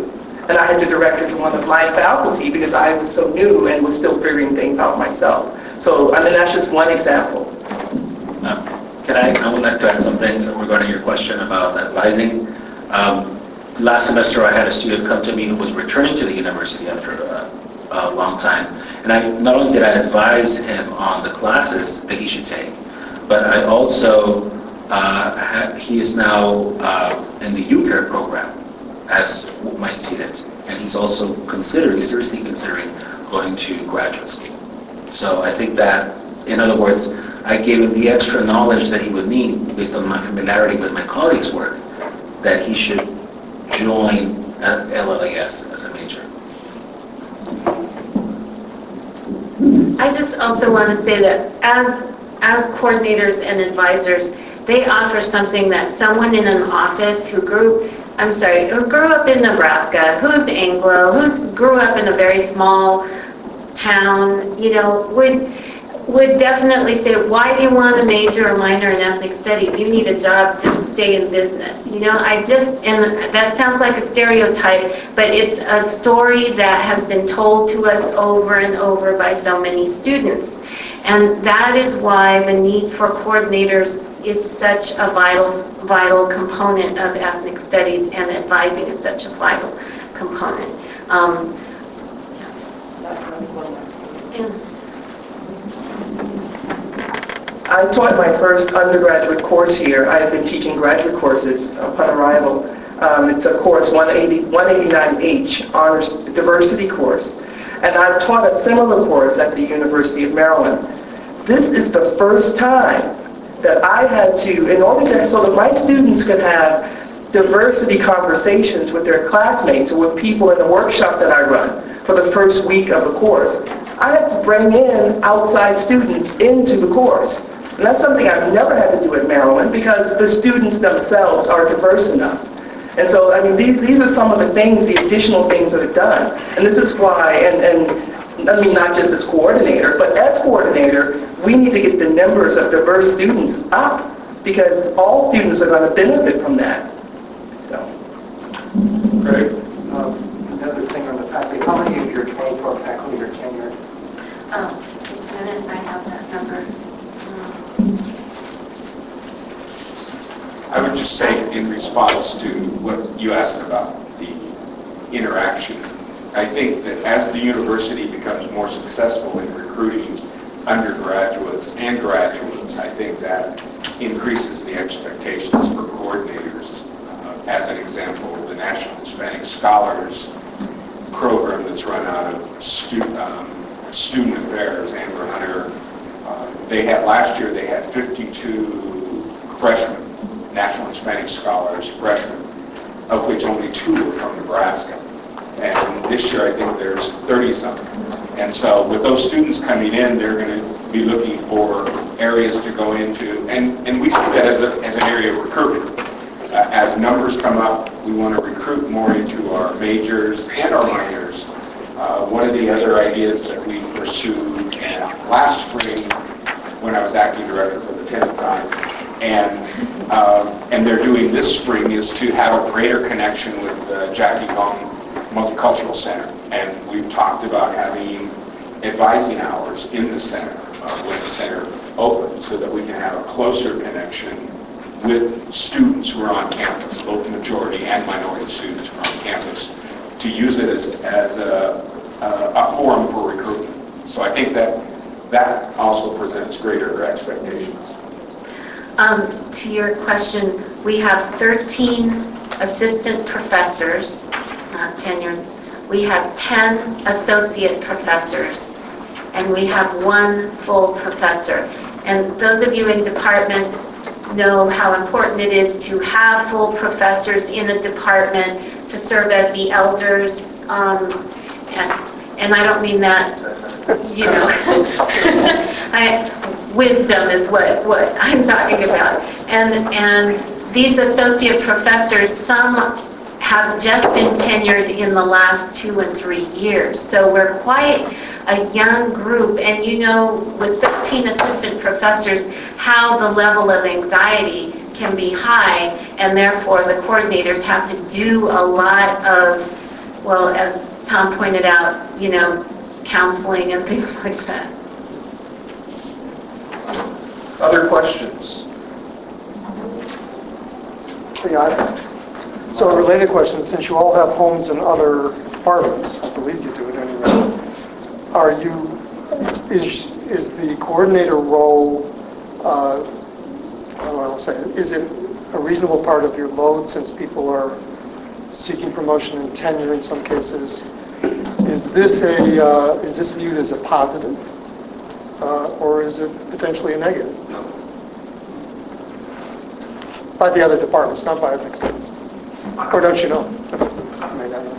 and I had to direct it to one of my faculty because I was so new and was still figuring things out myself. So, I mean, that's just one example. Uh, Can I, I would like to add something regarding your question about advising. Um, last semester I had a student come to me who was returning to the university after a, a long time. And I not only did I advise him on the classes that he should take, but I also, uh, ha- he is now uh, in the U CARE program as my student. And he's also considering, seriously considering going to graduate school. So I think that, in other words, I gave him the extra knowledge that he would need based on my familiarity with my colleagues' work, that he should join L L A S as a major. I just also want to say that as, as coordinators and advisors, they offer something that someone in an office who grew, I'm sorry, who grew up in Nebraska, who's Anglo, who's grew up in a very small town, you know, would would definitely say, why do you want a major or minor in ethnic studies? You need a job to stay in business. You know, I just, and that sounds like a stereotype, but it's a story that has been told to us over and over by so many students. And that is why the need for coordinators is such a vital, vital component of ethnic studies, and advising is such a vital component. Um, yeah. I taught my first undergraduate course here. I have been teaching graduate courses upon arrival. Um, it's a course one eighty-nine H, Honors Diversity course. And I've taught a similar course at the University of Maryland. This is the first time that I had to, in order to, so that my students could have diversity conversations with their classmates or with people in the workshop that I run for the first week of the course, I had to bring in outside students into the course. And that's something I've never had to do at Maryland because the students themselves are diverse enough. And so, I mean, these, these are some of the things, the additional things that are done. And this is why, and, and I mean, not just as coordinator, but as coordinator, we need to get the numbers of diverse students up because all students are going to benefit from that. So. Great. Um, another thing on the faculty, how many of your twenty-four faculty are tenured? Oh, just a minute, I have that number. I would just say in response to what you asked about the interaction, I think that as the university becomes more successful in recruiting undergraduates and graduates, I think that increases the expectations for coordinators. Uh, as an example, the National Hispanic Scholars program that's run out of stu- um, Student Affairs, Amber Hunter, uh, they had, last year they had fifty-two freshmen, National Hispanic Scholars freshmen, of which only two were from Nebraska. And this year I think there's thirty-something. And so with those students coming in, they're going to be looking for areas to go into. And, and we see that as, a, as an area of recruitment. Uh, as numbers come up, we want to recruit more into our majors and our minors. Uh, one of the other ideas that we pursued and last spring when I was acting director for the tenth time, and um, and they're doing this spring, is to have a greater connection with the Jackie Gong Multicultural Center. And we've talked about having advising hours in the center uh, when the center opens so that we can have a closer connection with students who are on campus, both majority and minority students who are on campus, to use it as, as a, a, a forum for recruitment. So I think that that also presents greater expectations. Um, to your question, we have thirteen assistant professors, not tenured. We have ten associate professors, and we have one full professor. And those of you in departments know how important it is to have full professors in a department to serve as the elders. Um, and, and I don't mean that, you know, I, wisdom is what, what I'm talking about. And, and these associate professors, some have just been tenured in the last two and three years. So we're quite a young group. And you know, with thirteen assistant professors, how the level of anxiety can be high, and therefore the coordinators have to do a lot of well, as Tom pointed out, you know, counseling and things like that. Other questions? Yeah, I- So a related question, since you all have homes in other departments, I believe you do it anyway, are you, is, is the coordinator role, uh, how do I want to say it, is it a reasonable part of your load since people are seeking promotion and tenure in some cases? Is this a, uh, is this viewed as a positive, uh, or is it potentially a negative? By the other departments, not by ethnic studies. Or don't you know? You may not know.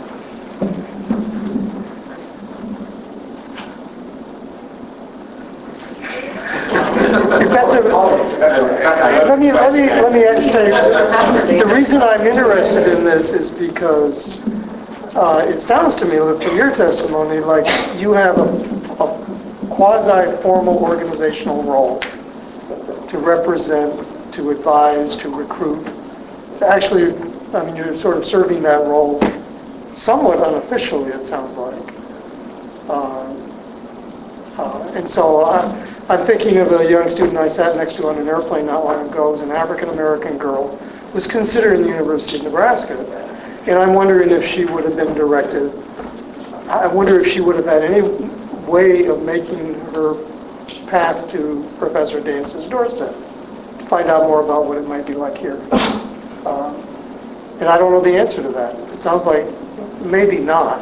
If that's a, let me, let me, let me say, the reason I'm interested in this is because uh, it sounds to me from your testimony like you have a, a quasi-formal organizational role to represent, to advise, to recruit. Actually, I mean, you're sort of serving that role somewhat unofficially, it sounds like. Uh, uh, and so I, I'm thinking of a young student I sat next to on an airplane not long ago. It was an African-American girl, was considered in the University of Nebraska. And I'm wondering if she would have been directed, I wonder if she would have had any way of making her path to Professor Dance's doorstep. Find out more about what it might be like here. Um, and I don't know the answer to that. It sounds like maybe not.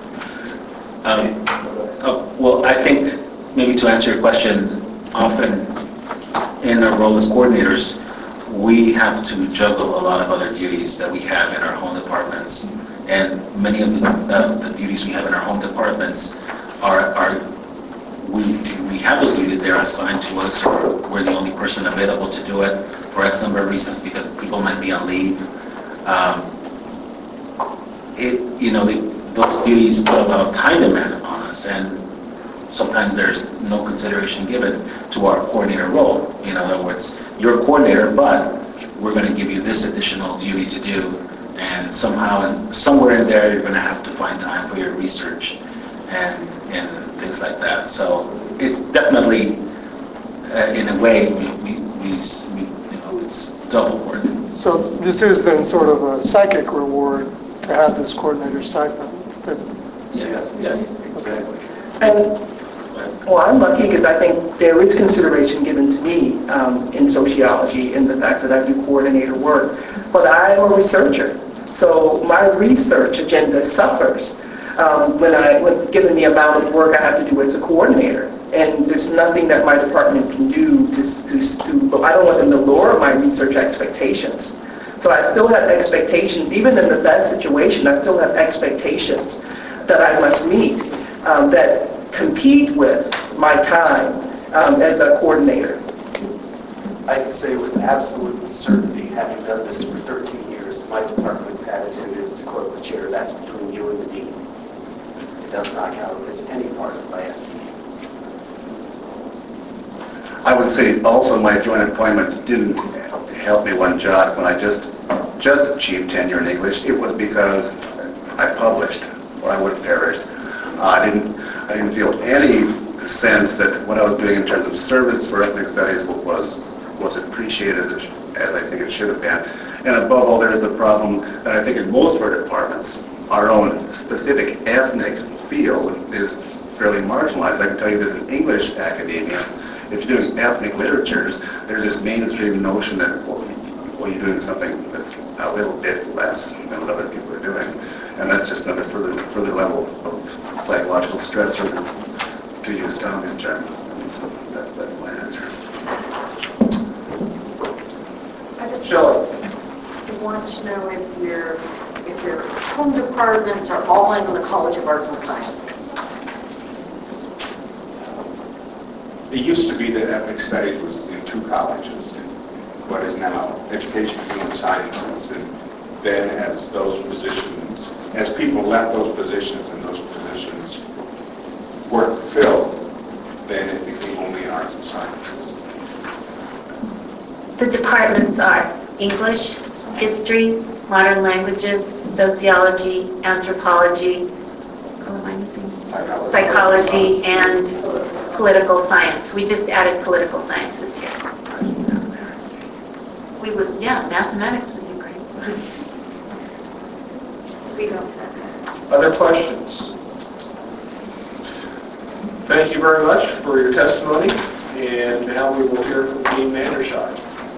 Um, oh, well, I think maybe to answer your question, often in our role as coordinators, we have to juggle a lot of other duties that we have in our home departments. And many of the, uh, the duties we have in our home departments are, are we, we have those duties, they're assigned to us, or we're the only person available to do it for X number of reasons because people might be on leave. Um, it, you know, the, those duties put a lot of time demand on us, and sometimes there's no consideration given to our coordinator role. In other words, you're a coordinator, but we're going to give you this additional duty to do, and somehow, and somewhere in there, you're going to have to find time for your research and and things like that. So it's definitely, uh, in a way, we, we, we, we you know, it's double work. So this is then sort of a psychic reward to have this coordinator stipend. That, Yes, yes, exactly. And, well, I'm lucky because I think there is consideration given to me um, in sociology in the fact that I do coordinator work. But I'm a researcher, so my research agenda suffers um, when I, when given the amount of work I have to do as a coordinator. And there's nothing that my department can do to, to, to I don't want them to lower my research expectations. So I still have expectations, even in the best situation, I still have expectations that I must meet um, that compete with my time um, as a coordinator. I can say with absolute certainty, having done this for thirteen years, my department's attitude is, to quote the chair, that's between you and the dean. It does not count as any part of my F T E. I would say also my joint appointment didn't help me one jot when I just just achieved tenure in English. It was because I published, or I would have perished. Uh, I didn't I didn't feel any sense that what I was doing in terms of service for ethnic studies was was appreciated as, it, as I think it should have been. And above all, there's the problem that I think in most of our departments, our own specific ethnic field is fairly marginalized. I can tell you this in English academia. If you're doing ethnic literatures, there's this mainstream notion that, well, well, you're doing something that's a little bit less than what other people are doing. And that's just another further further level of psychological stress, or to use Tommy's term. And so that's, that's my answer. I just Shelley. want to know if your if your home departments are all in the College of Arts and Sciences. It used to be that ethnic studies was in two colleges, in what is now Education and Human Sciences. And then as those positions, as people left those positions and those positions weren't filled, then it became only arts and sciences. The departments are English, history, modern languages, sociology, anthropology, oh, am I missing? Psychology, and political science. We just added political science this year. We would, yeah, mathematics would be great. We go. Other questions? Thank you very much for your testimony, and now we will hear from Dean Mandershine.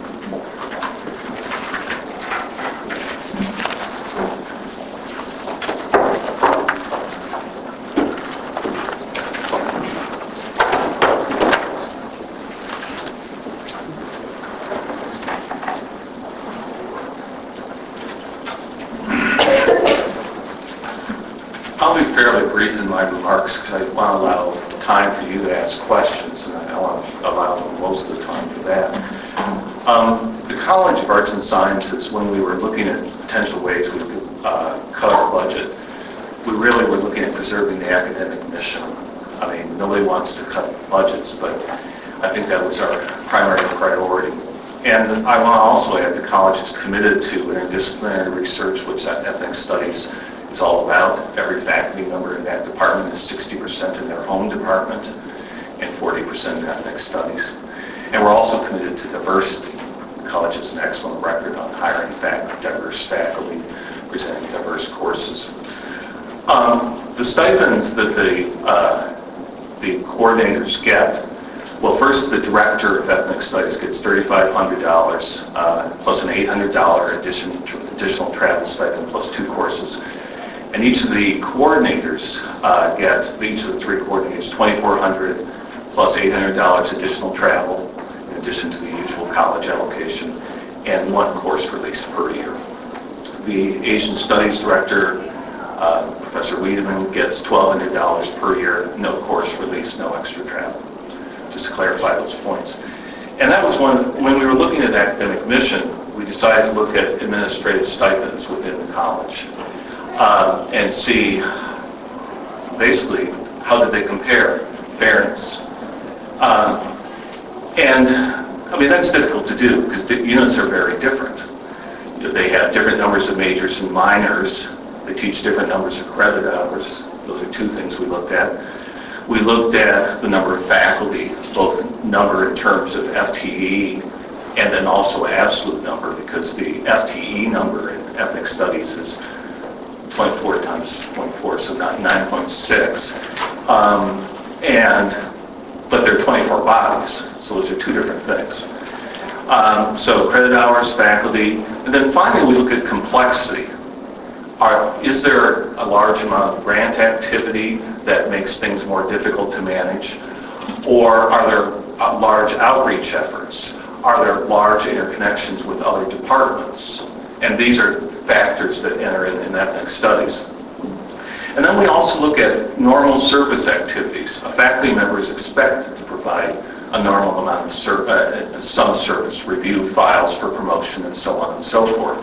I'll be fairly brief in my remarks because I want to allow time for you to ask questions, and I want to allow most of the time for that. Um, the College of Arts and Sciences, when we were looking at potential ways we could uh, cut our budget, we really were looking at preserving the academic mission. I mean, nobody wants to cut budgets, but I think that was our primary priority. And I want to also add the college is committed to interdisciplinary research, which ethnic studies is all about. Every faculty member in that department is sixty percent in their home department and forty percent in ethnic studies. And we're also committed to diversity. The college has an excellent record on hiring fact, diverse faculty, presenting diverse courses. Um, the stipends that the, uh, the coordinators get, well, first, the director of ethnic studies gets three thousand five hundred dollars uh, plus an eight hundred dollars addition, additional travel stipend plus two courses. And each of the coordinators uh, get, each of the three coordinators, two thousand four hundred dollars plus eight hundred dollars additional travel, in addition to the usual college allocation, and one course release per year. The Asian Studies Director, uh, Professor Wiedemann, gets twelve hundred dollars per year, no course release, no extra travel. Just to clarify those points. And that was one, when we were looking at academic mission, we decided to look at administrative stipends within the college. Um, and see basically how did they compare, fairness. Um, and I mean that's difficult to do because the units are very different. You know, they have different numbers of majors and minors. They teach different numbers of credit hours. Those are two things we looked at. We looked at the number of faculty, both number in terms of F T E and then also absolute number, because the F T E number in ethnic studies is twenty-four times zero point four, so not nine point six. Um, and, but they're twenty-four bodies, so those are two different things. Um, so credit hours, faculty, and then finally we look at complexity. Are, is there a large amount of grant activity that makes things more difficult to manage? Or are there uh, large outreach efforts? Are there large interconnections with other departments? And these are factors that enter in, in ethnic studies. And then we also look at normal service activities. A faculty member is expected to provide a normal amount of ser uh, some service, review files for promotion and so on and so forth.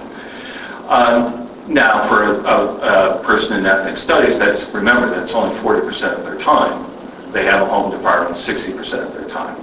Um, now for a, a, a person in ethnic studies, that's, remember, that's only forty percent of their time. They have a home department sixty percent of their time.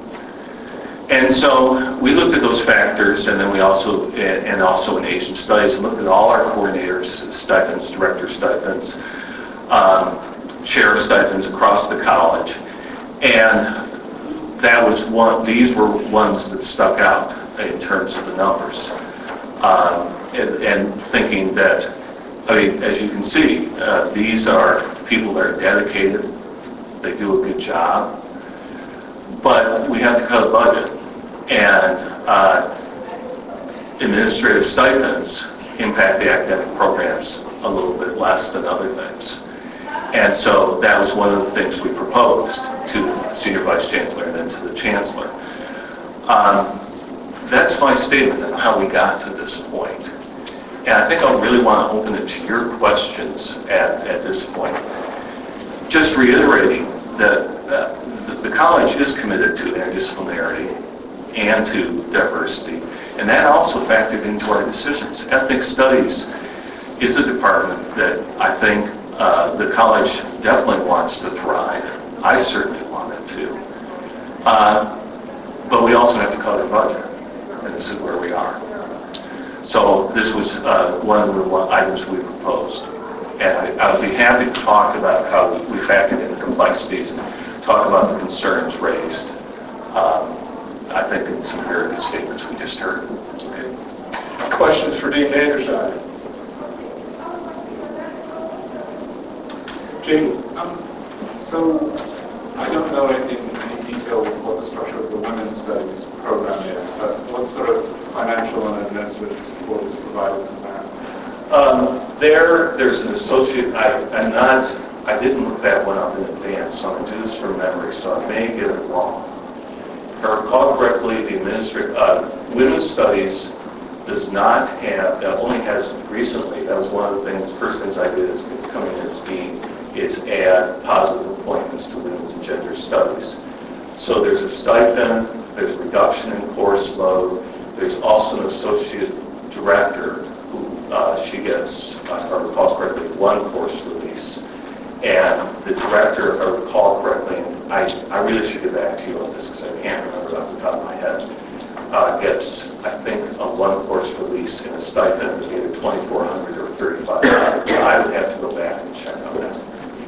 And so we looked at those factors, and then we also, and also in Asian studies, and looked at all our coordinators' stipends, director stipends, um, chair stipends across the college. And that was one, these were ones that stuck out in terms of the numbers. Um, and, and thinking that, I mean, as you can see, uh, these are people that are dedicated, they do a good job, but we have to cut a budget. And uh, administrative stipends impact the academic programs a little bit less than other things. And so that was one of the things we proposed to the Senior Vice Chancellor and then to the Chancellor. Um, that's my statement on how we got to this point. And I think I really want to open it to your questions at, at this point. Just reiterating that uh, the, the college is committed to interdisciplinarity and to diversity, and that also factored into our decisions. Ethnic Studies is a department that I think uh, the college definitely wants to thrive. I certainly want it to. Uh, but we also have to cut our budget, and this is where we are. So this was uh, one of the one items we proposed. And I, I would be happy to talk about how we factored in the complexities and talk about the concerns raised. Um, I think in some very good statements we just heard. Okay. Questions for Dean Vandersheide? Jamie? Um, so, I don't know in, in any detail what the structure of the Women's Studies program is, but what sort of financial and administrative support is provided for that? Um, there, there's an associate, I, I'm not, I didn't look that one up in advance, so I'm going to do this from memory, so I may get it wrong. If I recall correctly, the administrative, uh, Women's Studies does not have, uh, only has recently, that was one of the things, first things I did is coming in as dean, is add positive appointments to Women's and Gender Studies. So there's a stipend, there's a reduction in course load, there's also an associate director who uh, she gets, if I recall correctly, one course release. And the director, if I recall correctly, and I, I really should get back to you on this because I can't remember it off the top of my head, uh, gets, I think, a one course release and a stipend of either twenty-four hundred dollars or thirty-five hundred dollars. I would have to go back and check on that.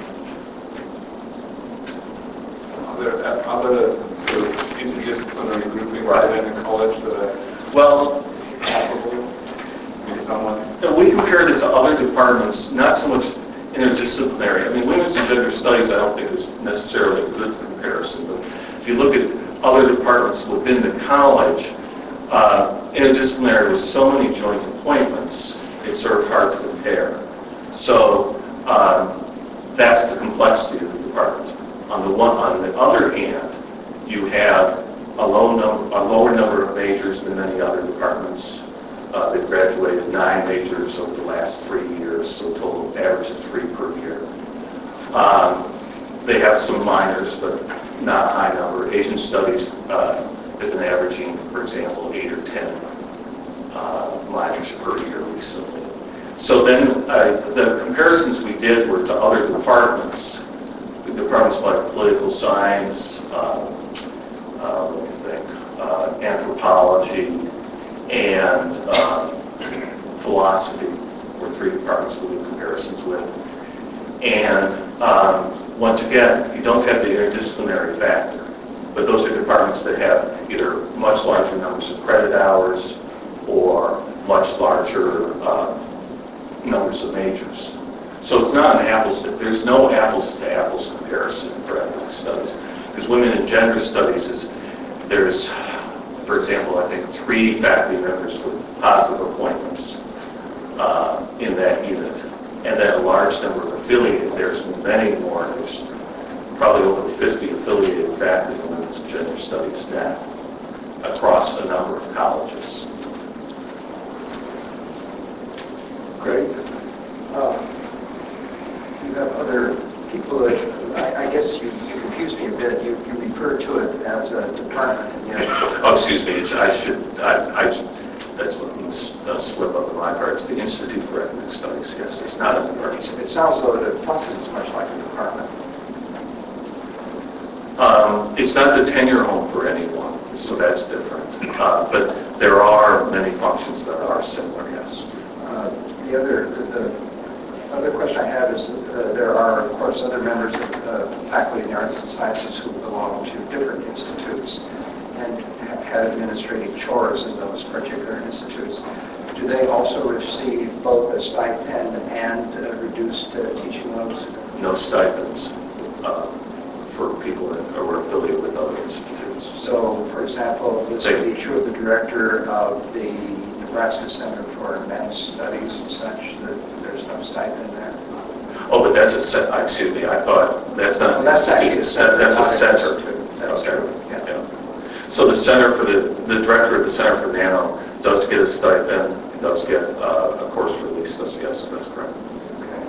Are there other sort of interdisciplinary groupings Right. within the college that are Well, comparable in some way? we compared it to other departments, not so much interdisciplinary. I mean, Women's and Gender Studies I don't think is necessarily a good comparison, but if you look at other departments within the college, uh, interdisciplinary with so many joint appointments, it's sort of hard to compare. So um, that's the complexity of the department. On the one, on the other hand, you have a low number, a lower number of majors than many other departments. Uh, they've graduated nine majors over the last three years, so a total average of three per year. Um, they have some minors, but not a high number. Asian Studies uh, has been averaging, for example, eight or ten uh, minors per year recently. So then uh, the comparisons we did were to other departments, departments like political science, uh, uh, what do you think, uh, anthropology, and uh, philosophy were three departments we did comparisons with. And um, once again, you don't have the interdisciplinary factor, but those are departments that have either much larger numbers of credit hours or much larger uh, numbers of majors. So it's not an apples to, there's no apples to apples comparison for ethnic studies. Because Women and Gender Studies is, there's, for example, I think three faculty members with positive appointments uh, in that unit. And then a large number of affiliated. There's many more. There's probably over fifty affiliated faculty in Women's and Gender Studies now across a number of colleges. Great. Uh, you have other people that, I, I guess you, you confused me a bit. You, you referred to it as a department. And yet, Oh, excuse me. It's, I should. I. I that's what a slip up on my part. It's the Institute for Ethnic Studies. Yes, it's not a department. it sounds though that it functions much like a department. Um, it's not the tenure home for anyone, so that's different. Uh, but there are many functions that are similar. Yes. Uh, the other, the, the other question I have is that uh, there are, of course, other members of uh, faculty in the arts and sciences who belong to different institutes and have had administrative chores in those particular institutes. Do they also receive both a stipend and uh, reduced uh, teaching loads? No stipends uh, for people that are affiliated with other institutes. So, for example, this would be true of the director of the Nebraska Center for Advanced Studies and such, that there's no stipend there? Oh, but that's a set. Excuse me. I thought that's not. Well, that's actually a center. That's a center. That's okay. true. Yeah. Yeah. So the center for the the director of the Center for Nano does get a stipend. Does get uh, a course release. Does yes, that's correct. Okay.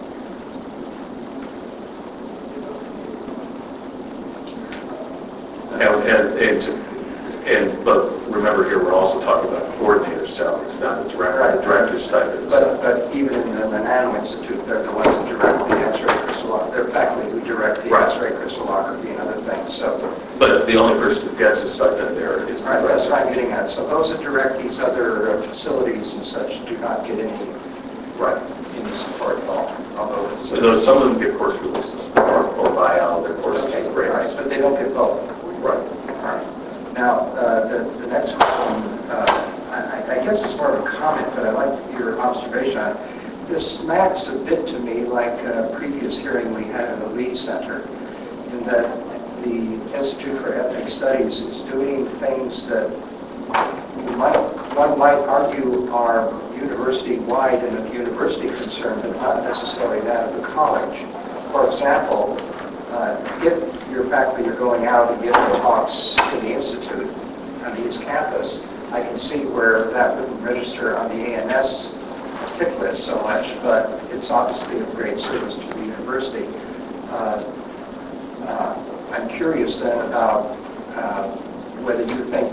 And and and, to, and but remember here we're also talking about coordinator salaries, not the director. Right. The director's stipend. But, but even in the Nano Institute, they're the ones that direct the X-ray crystallography. They're faculty who direct the Right. X-ray crystallography and other things. So, But the only person who gets a stipend there is just... Right, that's what I'm getting at. So those that direct these other uh, facilities and such do not get any, Right. any support at all, although it's... So those, some of them get course releases or, or buy out their courses. Okay, Right. right, but they don't get both. Right. All right. Now, uh, the, the next question, uh, I, I guess it's more of a comment, but I like your observation on it. This smacks a bit to me like a previous hearing we had in the Lead Center, in that the Institute for Ethnic Studies is doing things that you might, one might argue are university-wide and of university concern, but not necessarily that of the college. For example, uh, if your faculty are going out and giving talks in the Institute on the East Campus, I can see where that wouldn't register on the A N S tip list so much, but it's obviously of great service to the university. Uh, uh, I'm curious then about uh, whether you think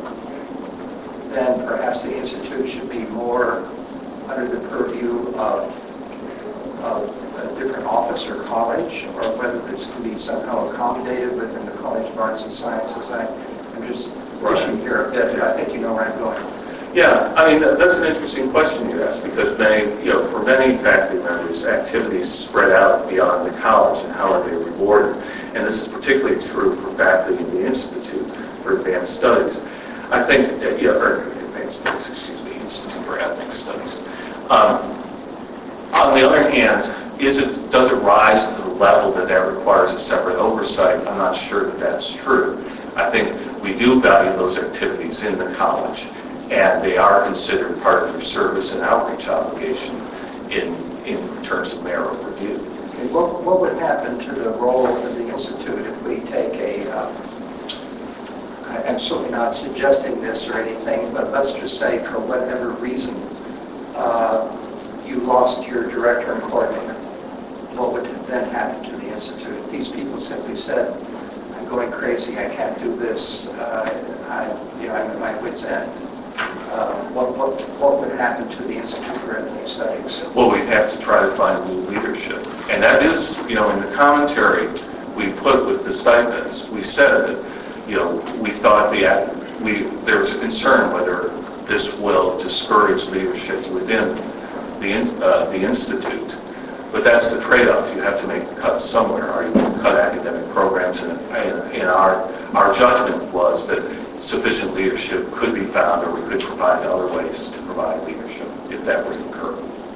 then perhaps the Institute should be more under the purview of, of a different office or college, or whether this can be somehow accommodated within the College of Arts and Sciences. I, I'm just pushing here a bit, but I think you know where I'm going. Yeah, I mean, that's an interesting question you asked, because many, you know, for many faculty members, activities spread out beyond the college, and how are they rewarded? And this is particularly true for faculty in the Institute for Advanced Studies. I think, uh, you know, or Advanced Studies, excuse me, Institute for Ethnic Studies. Um, on the other hand, is it, does it rise to the level that that requires a separate oversight? I'm not sure that that's true. I think we do value those activities in the college, and they are considered part of your service and outreach obligation in, in terms of merit review. Okay, what, what would happen to the role of the Institute if we take a, uh, I- I'm certainly not suggesting this or anything, but let's just say for whatever reason uh, you lost your director and coordinator. What would then happen to the Institute? If these people simply said, I'm going crazy, I can't do this, uh, I, you know, I'm at my wit's end. Uh, what, what, what would happen to the Institute for Ethnic Studies? Well, we'd have to try to find new leadership. And that is, you know, in the commentary we put with the stipends, we said that, you know, we thought the, we, there was a concern whether this will discourage leadership within the, uh, the Institute. But that's the trade-off. You have to make the cut somewhere. Are you going to cut academic programs? And, and our, our judgment was that sufficient leadership could be found, or we could provide other ways to provide leadership if that were to occur.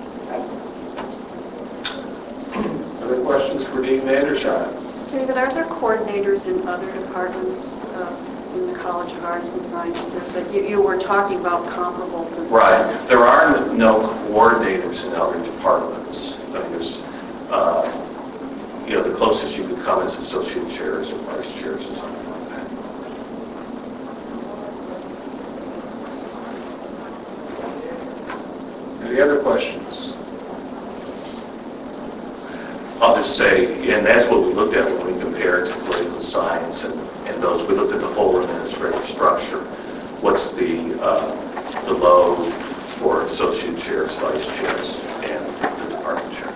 Other questions for Dean Vandersheim? David, are there coordinators in other departments uh, in the College of Arts and Sciences? That you, you were talking about comparable positions. Right. There are no coordinators in other departments. I mean, there's, uh, you know, the closest you could come is associate chairs or vice chairs or something like that. Any other questions? I'll just say, and that's what we looked at when we compared to political science and, and those. We looked at the whole administrative structure. What's the, uh, the load for associate chairs, vice chairs, and the department chair.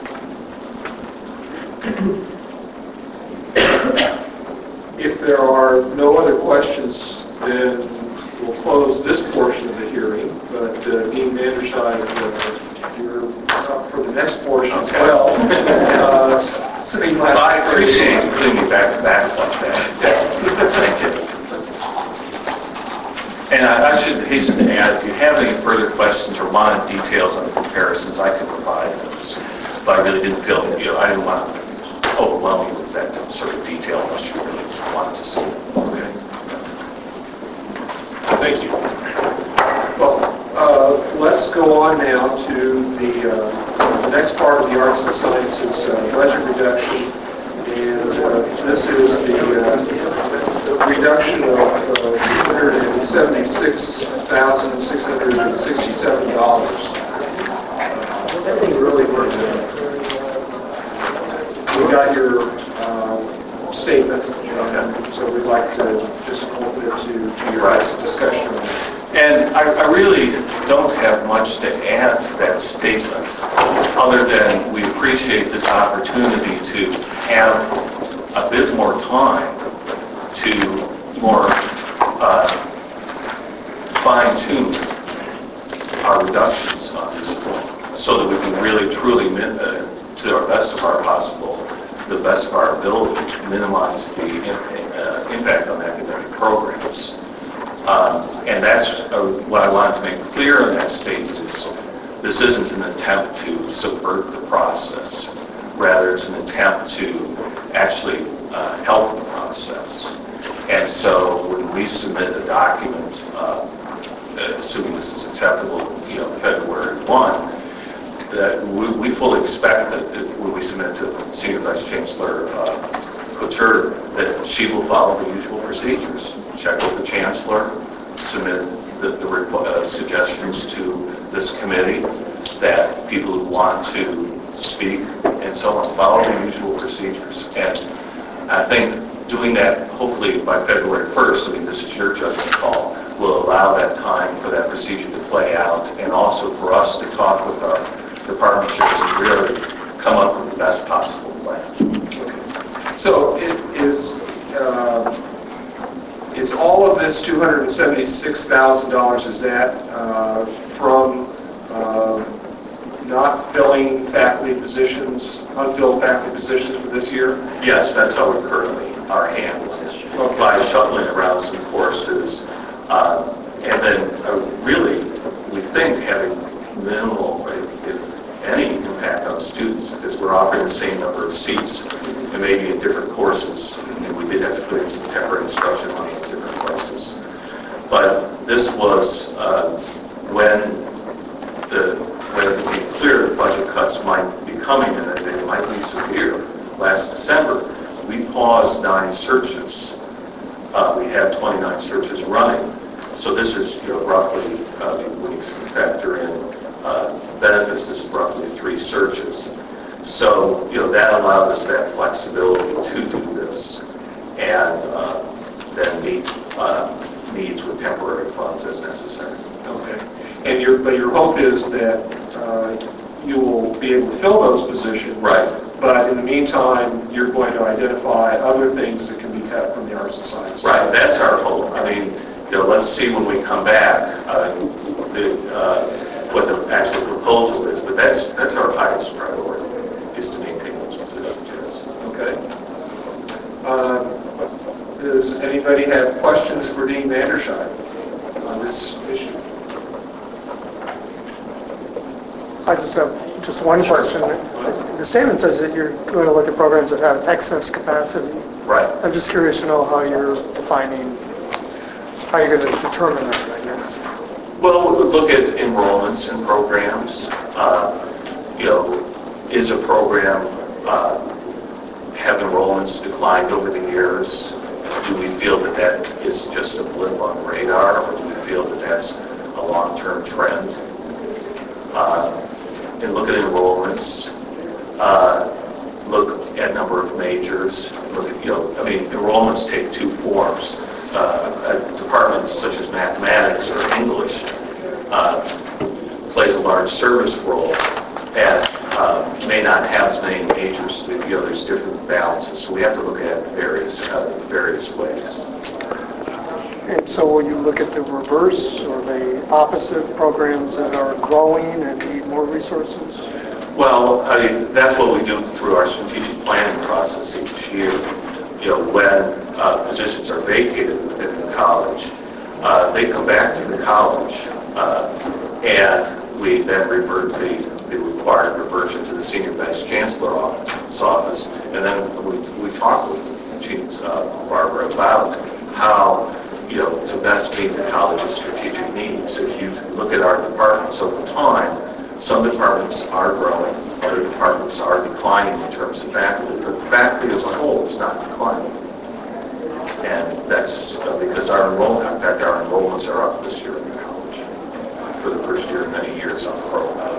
If there are no other questions, then we'll close this portion of the hearing. But uh, Dean Vandersheim, uh, you're up for the next portion as well. uh, sitting last I appreciate you putting me back to back like that. Yes. Thank you. And I, I should hasten to add, if you have any further questions or wanted details on the comparisons, I can provide those. But I really didn't feel, you know, I didn't want to overwhelm you with that sort of detail unless you really wanted to see it. Okay. Thank you. Well, uh, let's go on now to the, uh, the next part of the Arts and Sciences uh, budget reduction. And uh, this is the uh, reduction of uh, six hundred seventy-six thousand six hundred sixty-seven dollars. Really good. We got your uh, statement, and so we'd like to just open it to, to your right. discussion. And I, I really don't have much to add to that statement, other than we appreciate this opportunity to have a bit more time to more uh, so that we can really truly, min- uh, to our best of our possible, the best of our ability, minimize the im- uh, impact on academic programs. Um, and that's uh, what I wanted to make clear in that statement is this isn't an attempt to subvert the process. Rather, it's an attempt to actually uh, help the process. And so when we submit a document, uh, assuming this is acceptable, you know, February first, that we, we fully expect that it, when we submit to Senior Vice Chancellor uh, Couture, that she will follow the usual procedures. Check with the Chancellor, submit the, the uh, suggestions to this committee, that people who want to speak and so on, follow the usual procedures. And I think doing that, hopefully by February first, I mean, this is your judgment call, will allow that time for that procedure to play out, and also for us to talk with our department chairs and really come up with the best possible plan. So it is, uh, is all of this two hundred seventy-six thousand dollars, is that uh, from uh, not filling faculty positions, unfilled faculty positions for this year? Yes, that's how we currently are handling this, okay. By shuttling around some courses, uh, and then uh, really, we think having minimal, if, if any, impact on students, because we're offering the same number of seats, and maybe in different courses, and we did have to put in some temporary instruction money in different places. But this was uh, when the when it became clear that budget cuts might be coming and that they might be severe. Last December, we paused nine searches. Uh, we had twenty-nine searches running. So this is, you know, roughly, uh, when you factor in uh, benefits, this is roughly three searches. So, you know, that allowed us that flexibility to do this and uh, then meet uh, needs with temporary funds as necessary. Okay. And your, but your hope is that uh, you will be able to fill those positions. Right. But in the meantime, you're going to identify other things that can be cut from the arts and sciences. Right. That's our hope. I mean, you know, let's see when we come back uh, the, uh, what the actual proposal is. But that's that's our highest priority, is to maintain those positions. Yes. Okay. Uh, does anybody have questions for Dean Vanderscheid on this issue? I just have just one question. The statement says that you're going to look at programs that have excess capacity. Right. I'm just curious to know how you're defining, how you're going to determine that, I guess. Well, we would look at enrollments in programs. Uh, you know, is a program, uh, have enrollments declined over the years? Do we feel that that is just a blip on the radar, or do we feel that that's a long-term trend? Uh, and look at enrollments, uh, look at number of majors, look at, you know, I mean, enrollments take two forms. Uh, a department such as mathematics or English uh, plays a large service role and uh, may not have as many majors. You know, there's different balances, so we have to look at various uh, various ways. And so will you look at the reverse or the opposite, programs that are growing and need more resources? Well, I mean, that's what we do through our strategic planning process each year. You know, when uh, positions are vacated within the college, uh, they come back to the college, uh, and we then revert the, the required reversion to the Senior Vice Chancellor office, and then we, we talk with Chief uh, Barbara about how, you know, to best meet the college's strategic needs. If you look at our departments over time, some departments are growing, other departments are declining in terms of faculty, but the faculty as a whole is not declining. And that's uh, because our enrollment, in fact, our enrollments are up this year in the college for the first year in many years on the program.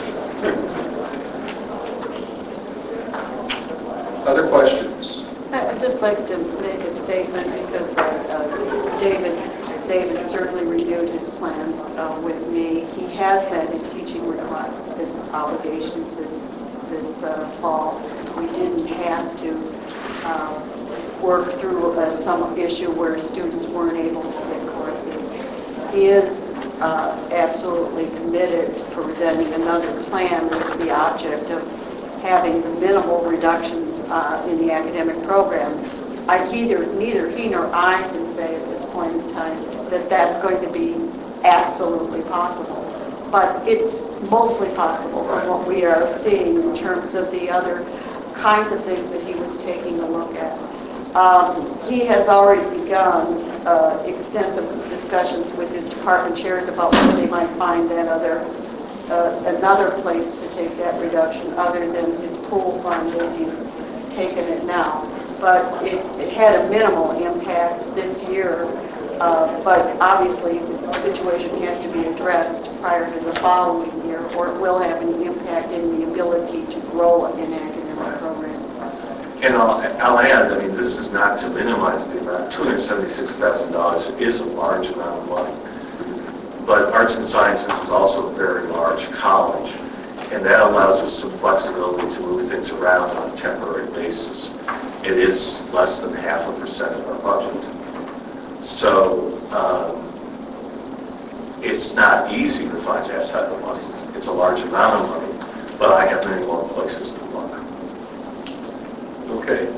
Other questions? I'd just like to make a statement because uh, uh, David David certainly reviewed his plan uh, with me. He has had his teaching obligations this this uh, fall. We didn't have to uh, work through uh, some issue where students weren't able to get courses. He is uh, absolutely committed to presenting another plan with the object of having the minimal reduction uh, in the academic program. I either, neither he nor I can say at this point in time that that's going to be absolutely possible. But it's mostly possible from what we are seeing in terms of the other kinds of things that he was taking a look at. Um, he has already begun uh, extensive discussions with his department chairs about where they might find that other, uh, another place to take that reduction other than his pool fund as he's taken it now. But it, it had a minimal impact this year, uh, but obviously the situation has to be addressed prior to the following year, or it will have an impact in the ability to grow an academic program. And I'll, I'll add, I mean, this is not to minimize the amount. two hundred seventy-six thousand dollars is a large amount of money. But Arts and Sciences is also a very large college, and that allows us some flexibility to move things around on a temporary basis. It is less than half a percent of our budget. So um, it's not easy to find that type of money. It's a large amount of money, but I have many more places to look. Okay.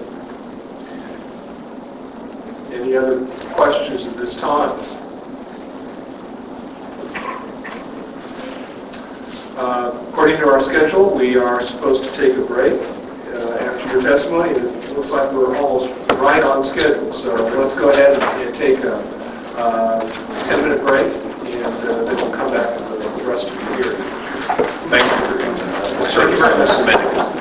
Any other questions at this time? Uh, according to our schedule, we are supposed to take a break uh, after your testimony. It looks like we're almost right on schedule, so let's go ahead and take a ten-minute break, and uh, then we'll come back for the rest of the hearing. Thank you for your service on this committee.